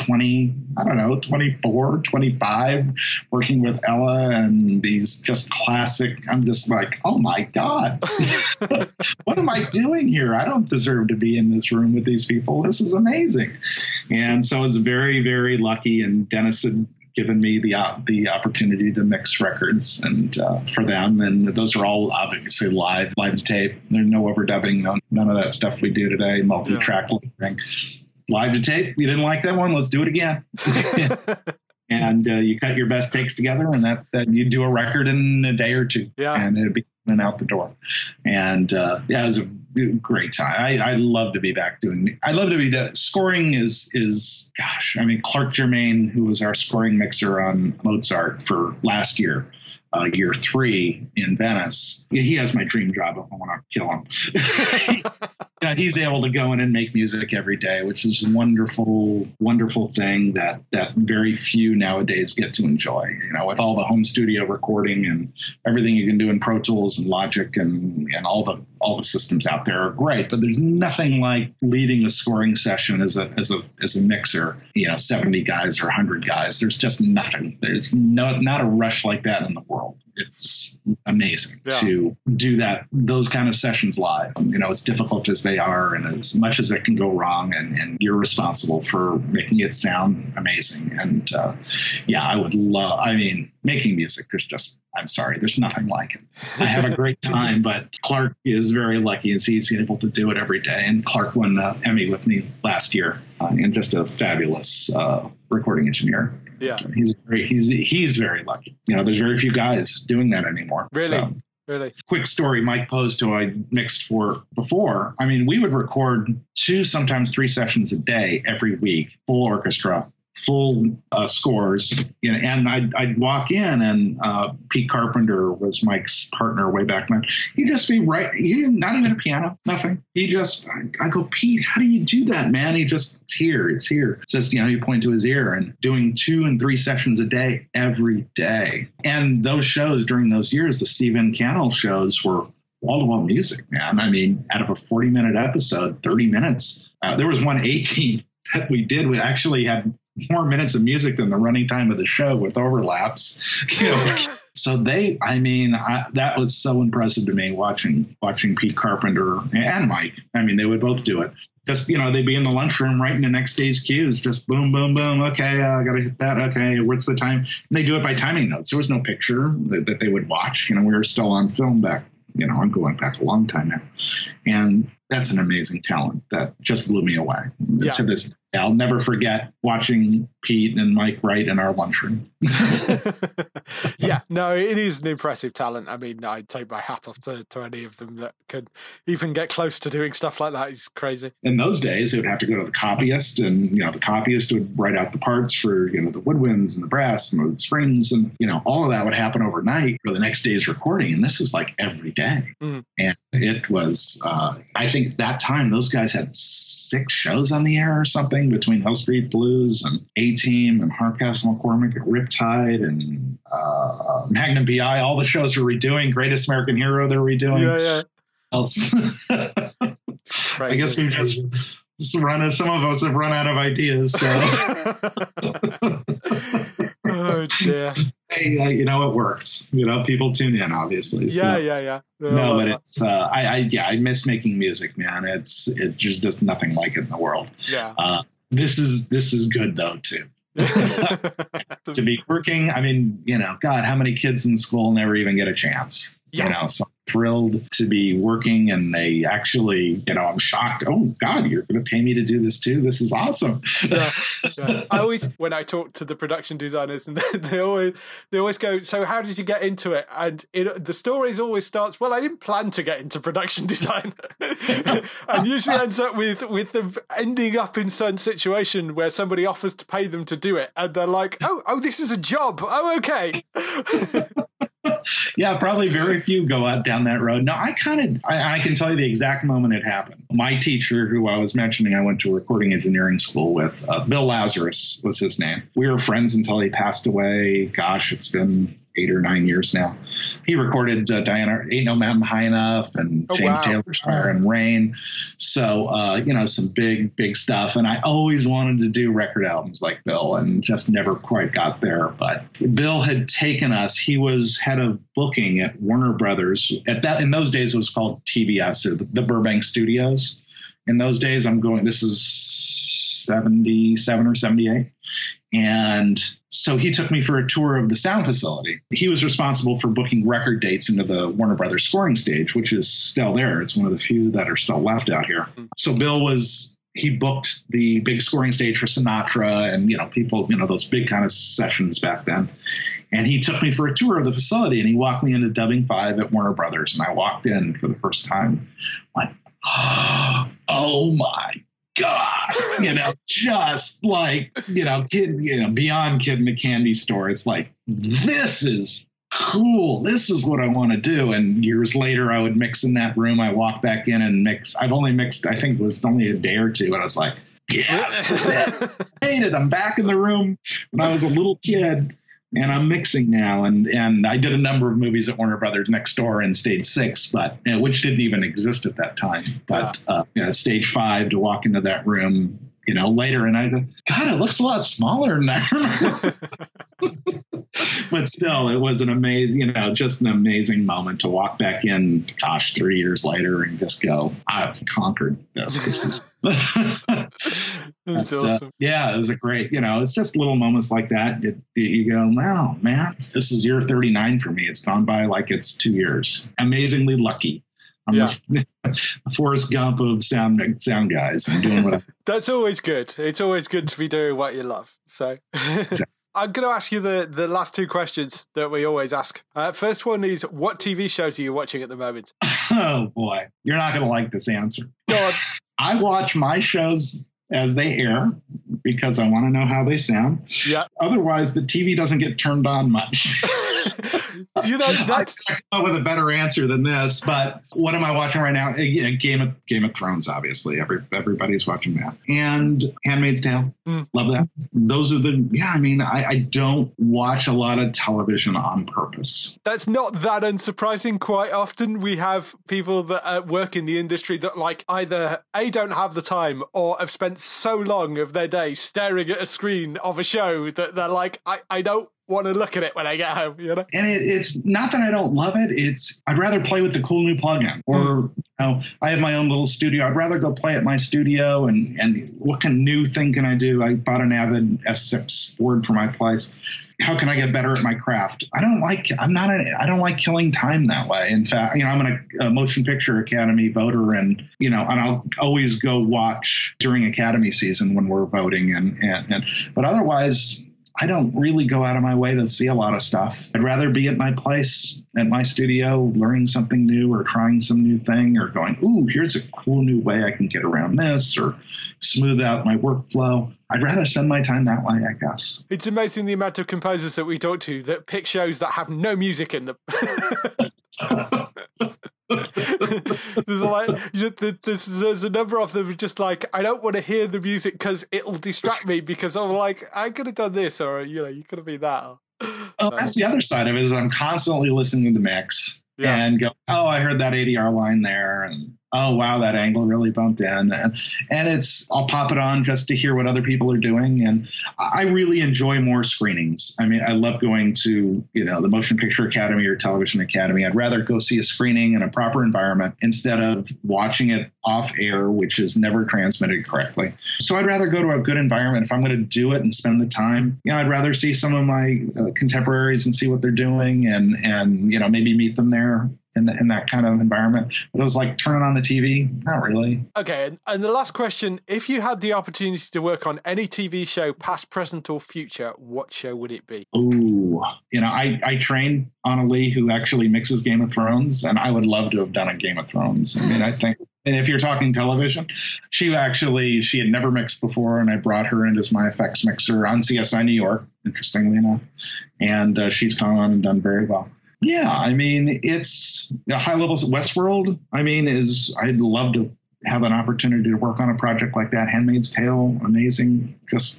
24, 25, working with Ella and these just classic, I'm just like, oh my God, what am I doing here? I don't deserve to be in this room with these people. This is amazing. And so I was very, very lucky. And Dennis had given me the opportunity to mix records and for them. And those are all obviously live to tape. There's no overdubbing, none of that stuff we do today, multi-track layering. Live to tape. You didn't like that one? Let's do it again. And you cut your best takes together, and that you do a record in a day or two, and it'd be in and out the door. And it was a great time. I love to be back doing. I love to be scoring. Is gosh, I mean, Clark Germain, who was our scoring mixer on Mozart for last year. Year 3 in Venice. He has my dream job. I want to kill him. He's able to go in and make music every day, which is a wonderful, wonderful thing that very few nowadays get to enjoy. With all the home studio recording and everything you can do in Pro Tools and Logic and all the systems out there are great, but there's nothing like leading a scoring session as a mixer. 70 guys or 100 guys. There's just nothing. There's not a rush like that in the world. It's amazing to do those kind of sessions live. As difficult as they are and as much as it can go wrong, and you're responsible for making it sound amazing. And I would love, making music, there's nothing like it. I have a great time, but Clark is very lucky as he's able to do it every day. And Clark won an Emmy with me last year, and just a fabulous recording engineer. Yeah, he's great. He's very lucky. There's very few guys doing that anymore. Really? So, Really? Quick story, Mike Post, who I mixed for before, we would record 2, sometimes 3 sessions a day every week, full orchestra, full scores. And I'd walk in, and Pete Carpenter was Mike's partner way back then. He'd just be right. Not even a piano, nothing. I go, Pete, how do you do that, man? It's here. Says, you point to his ear, and doing 2 and 3 sessions a day every day. And those shows during those years, the Steve N. Cannell shows were wall-to-wall music, man. Out of a 40-minute episode, 30 minutes. There was one 18 that we did. We actually had more minutes of music than the running time of the show with overlaps. So that was so impressive to me watching Pete Carpenter and Mike. They would both do it. Just, they'd be in the lunchroom writing the next day's cues, just boom, boom, boom. Okay, I got to hit that. Okay, what's the time? And they do it by timing notes. There was no picture that they would watch. We were still on film back, I'm going back a long time now. And that's an amazing talent that just blew me away to this. I'll never forget watching Pete and Mike Wright in our lunchroom. Yeah, no, it is an impressive talent. I mean, I take my hat off to any of them that could even get close to doing stuff like that. It's crazy. In those days, it would have to go to the copyist, and the copyist would write out the parts for the woodwinds and the brass and the strings, and all of that would happen overnight for the next day's recording. And this was like every day, and it was. I think that time those guys had 6 shows on the air or something between Hill Street Blues and A-Team and Hardcastle McCormick and Riptide and Magnum PI. All the shows were redoing. Greatest American Hero they're redoing. Yeah. Else. I guess we just some of us have run out of ideas. So. Oh dear. Hey, it works. People tune in, obviously. Yeah. No, but it's I miss making music, man. It just does nothing like it in the world. Yeah. This is good though too. To be working, I mean, God, how many kids in school never even get a chance? Yeah. So I'm thrilled to be working, and they actually, I'm shocked. Oh God, you're going to pay me to do this too? This is awesome. Yeah. I always, when I talk to the production designers, and they always go, "So how did you get into it?" And the story always starts, "Well, I didn't plan to get into production design," and usually ends up with them ending up in some situation where somebody offers to pay them to do it, and they're like, "Oh, this is a job. Oh, okay." Yeah, probably very few go out down that road. No, I can tell you the exact moment it happened. My teacher, who I was mentioning, I went to recording engineering school with, Bill Lazarus was his name. We were friends until he passed away. Gosh, it's been 8 or 9 years now. He recorded Diana, Ain't No Mountain High Enough, and James Taylor's Fire and Rain. So, some big stuff. And I always wanted to do record albums like Bill, and just never quite got there. But Bill had taken us. He was head of booking at Warner Brothers. In those days, it was called TBS, or the Burbank Studios. In those days, this is 77 or 78. And so he took me for a tour of the sound facility. He was responsible for booking record dates into the Warner Brothers scoring stage, which is still there. It's one of the few that are still left out here. So Bill he booked the big scoring stage for Sinatra and, people, those big kind of sessions back then. And he took me for a tour of the facility, and he walked me into Dubbing 5 at Warner Brothers. And I walked in for the first time, like, oh my God, just like, beyond Kid in the Candy Store. It's like, this is cool. This is what I want to do. And years later, I would mix in that room. I walked back in and mix. I've only mixed, I think it was only a day or two. And I was like, yeah, I hate it. I'm back in the room when I was a little kid. And I'm mixing now, and I did a number of movies at Warner Brothers next door in Stage 6, but which didn't even exist at that time. But Stage 5, to walk into that room, later, and I go, God, it looks a lot smaller than that. But still, it was an amazing, just an amazing moment to walk back in, 3 years later, and just go, I've conquered this. This is. That's awesome. Yeah, it was a great, it's just little moments like that. You go, wow, man, this is year 39 for me. It's gone by like it's 2 years. Amazingly lucky. I'm the Forrest Gump of sound guys. I'm doing what That's always good. It's always good to be doing what you love. So I'm going to ask you the last 2 questions that we always ask. First one is, what TV shows are you watching at the moment? Oh, boy. You're not going to like this answer. Go on. I watch my shows as they air because I want to know how they sound. Yeah. Otherwise, the TV doesn't get turned on much. That's I come up with a better answer than this. But what am I watching right now? Game of Thrones, obviously. Everybody's watching that, and Handmaid's Tale. Love that. Those are I don't watch a lot of television on purpose. That's not that unsurprising. Quite often, we have people that work in the industry that either don't have the time or have spent so long of their day staring at a screen of a show that they're like, I don't want to look at it when I get home, And it's not that I don't love it. It's I'd rather play with the cool new plugin, or I have my own little studio. I'd rather go play at my studio and what kind of new thing can I do? I bought an Avid S6 board for my place. how can I get better at my craft? I don't like killing time that way. In fact, I'm a Motion Picture Academy voter, and I'll always go watch during Academy season when we're voting, but otherwise, I don't really go out of my way to see a lot of stuff. I'd rather be at my place, at my studio, learning something new or trying some new thing or going, ooh, here's a cool new way I can get around this or smooth out my workflow. I'd rather spend my time that way, I guess. It's amazing the amount of composers that we talk to that pick shows that have no music in them. There's a number of them just like, I don't want to hear the music because it'll distract me, because I'm like, I could have done this, or you could have been that. Well, that's the other side of it, is I'm constantly listening to the mix and go, oh, I heard that ADR line there, and oh wow, that angle really bumped in, and I'll pop it on just to hear what other people are doing, and I really enjoy more screenings. I mean, I love going to the Motion Picture Academy or Television Academy. I'd rather go see a screening in a proper environment instead of watching it off air, which is never transmitted correctly. So I'd rather go to a good environment if I'm going to do it and spend the time. I'd rather see some of my contemporaries and see what they're doing, and maybe meet them there in that kind of environment. But it was like turning on the TV, not really. Okay, and the last question, if you had the opportunity to work on any TV show, past, present, or future, what show would it be? Ooh, I trained Anna Lee, who actually mixes Game of Thrones, and I would love to have done a Game of Thrones. I mean, I think, and if you're talking television, she had never mixed before, and I brought her in as my effects mixer on CSI New York, interestingly enough, and she's gone on and done very well. Yeah, I mean, it's the high levels of Westworld. I mean, I'd love to have an opportunity to work on a project like that. Handmaid's Tale, amazing.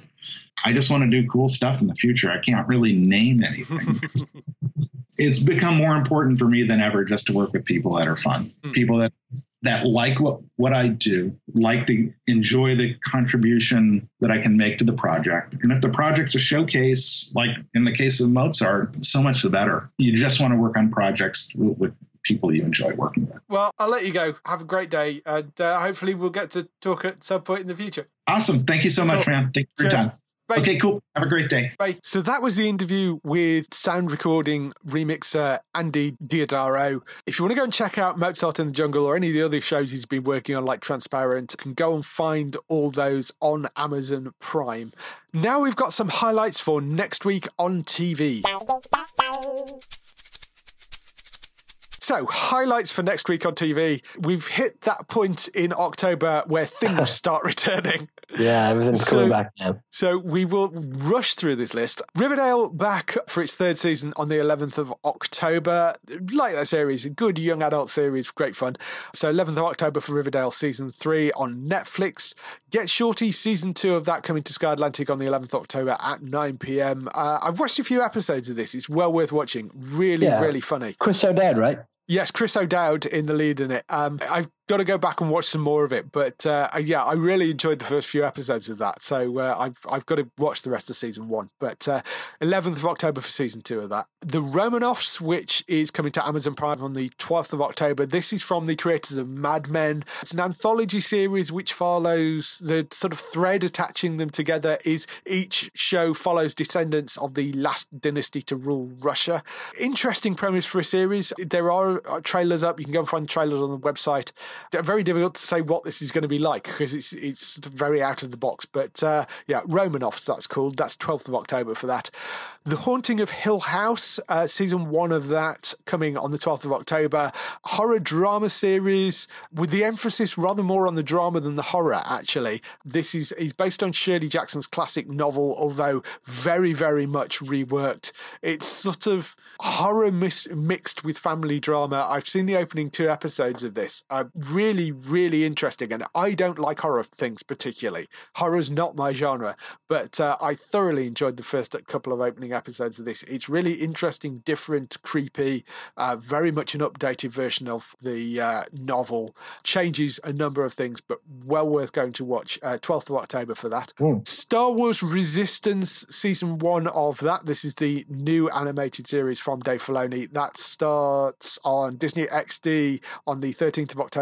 I just want to do cool stuff in the future. I can't really name anything. It's become more important for me than ever just to work with people that are fun, people that like what I do, like to enjoy the contribution that I can make to the project. And if the project's a showcase, like in the case of Mozart, so much the better. You just want to work on projects with people you enjoy working with. Well, I'll let you go. Have a great day. And hopefully we'll get to talk at some point in the future. Awesome. Thank you so much, man. Thank you for your time. Bye. Okay, cool. Have a great day. Bye. So that was the interview with sound recording remixer Andy Diodaro. If you want to go and check out Mozart in the Jungle or any of the other shows he's been working on, like Transparent, you can go and find all those on Amazon Prime. Now we've got some highlights for next week on TV. So, highlights for next week on TV. We've hit that point in October where things start returning. Yeah, everything's coming back now. So we will rush through this list. Riverdale back for its third season on the 11th of October. Like that series, a good young adult series, great fun. So 11th of October for Riverdale season 3 on Netflix. Get Shorty season 2 of that coming to Sky Atlantic on the 11th of October at 9 p.m. I've watched a few episodes of this. It's well worth watching. Really funny. Chris O'Dowd, right? Yes, Chris O'Dowd in the lead in it. I've got to go back and watch some more of it, but I really enjoyed the first few episodes of that, so I've got to watch the rest of season 1. But 11th of October for season 2 of that. The Romanoffs, which is coming to Amazon Prime on the 12th of October. This is from the creators of Mad Men. It's an anthology series which follows the sort of thread attaching them together is each show follows descendants of the last dynasty to rule Russia. Interesting premise for a series. There are trailers up. You can go and find the trailers on the website. Very difficult to say what this is going to be like because it's very out of the box. But Romanoffs, that's called. That's 12th of October for that. The Haunting of Hill House, season 1 of that coming on the 12th of October. Horror drama series with the emphasis rather more on the drama than the horror, actually. This is based on Shirley Jackson's classic novel, although very, very much reworked. It's sort of horror mixed with family drama. I've seen the opening 2 episodes of this. Really, really interesting. And I don't like horror things particularly. Horror's not my genre, but I thoroughly enjoyed the first couple of opening episodes of this. It's really interesting, different, creepy, very much an updated version of the novel. Changes a number of things, but well worth going to watch. 12th of October for that. Star Wars Resistance, season 1 of that. This is the new animated series from Dave Filoni. That starts on Disney XD on the 13th of October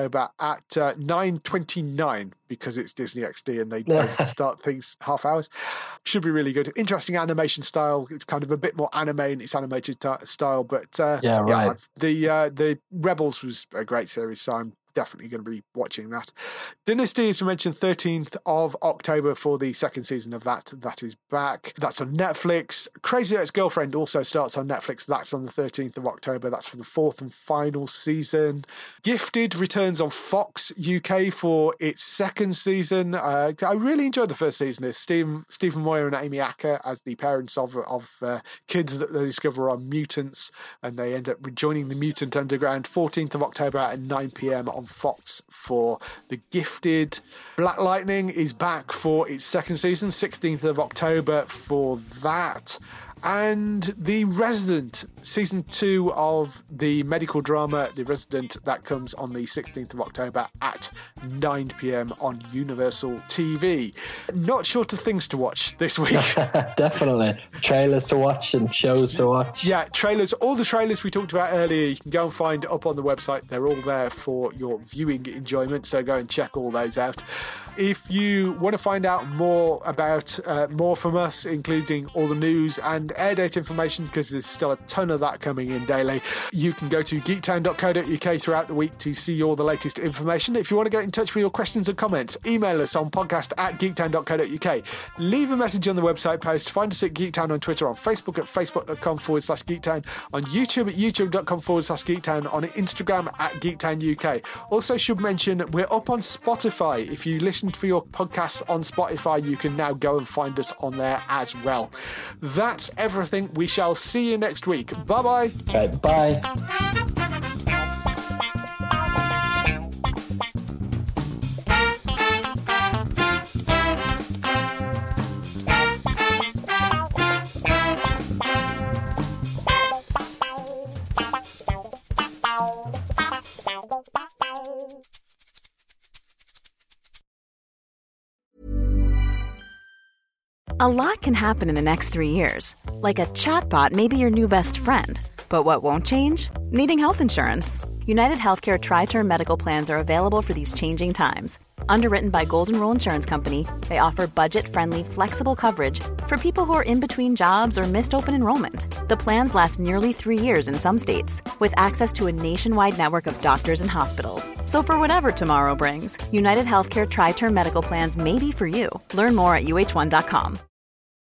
October at 9:29 because it's Disney XD and they don't start things half hours. Should be really good. Interesting animation style. It's kind of a bit more anime in its animated style, but the Rebels was a great series, so I'm definitely going to be watching that. Dynasty, as we mentioned, 13th of October for the second season of that. That is back. That's on Netflix. Crazy Ex-Girlfriend also starts on Netflix. That's on the 13th of October. That's for the fourth and final season. Gifted returns on Fox UK for its second season. I really enjoyed the first season. It's Stephen Moyer and Amy Acker as the parents of kids that they discover are mutants, and they end up rejoining the mutant underground. 14th of October at 9 p.m. on Fox for The Gifted. Black Lightning is back for its second season, 16th of October for that. And The Resident, season 2 of the medical drama The Resident, that comes on the 16th of October at 9 p.m. on Universal TV. Not short of things to watch this week. Definitely. Trailers to watch and shows to watch. Yeah, trailers. All the trailers we talked about earlier, you can go and find up on the website. They're all there for your viewing enjoyment, so go and check all those out. If you want to find out more about more from us, including all the news and air date information, because there's still a ton of that coming in daily, you can go to geektown.co.uk throughout the week to see all the latest information. If you want to get in touch with your questions and comments, email us on podcast@geektown.co.uk. Leave a message on the website post. Find us at Geektown on Twitter, on Facebook at facebook.com/Geektown, on YouTube at youtube.com/Geektown, on Instagram at Geektown UK. Also should mention we're up on Spotify. If you listen for your podcasts on Spotify, you can now go and find us on there as well. That's everything. We shall see you next week. Bye-bye. Okay, bye. A lot can happen in the next 3 years. Like a chatbot may be your new best friend. But what won't change? Needing health insurance. United Healthcare Tri-Term Medical Plans are available for these changing times. Underwritten by Golden Rule Insurance Company, they offer budget-friendly, flexible coverage for people who are in between jobs or missed open enrollment. The plans last nearly 3 years in some states, with access to a nationwide network of doctors and hospitals. So for whatever tomorrow brings, United Healthcare Tri-Term Medical Plans may be for you. Learn more at uh1.com.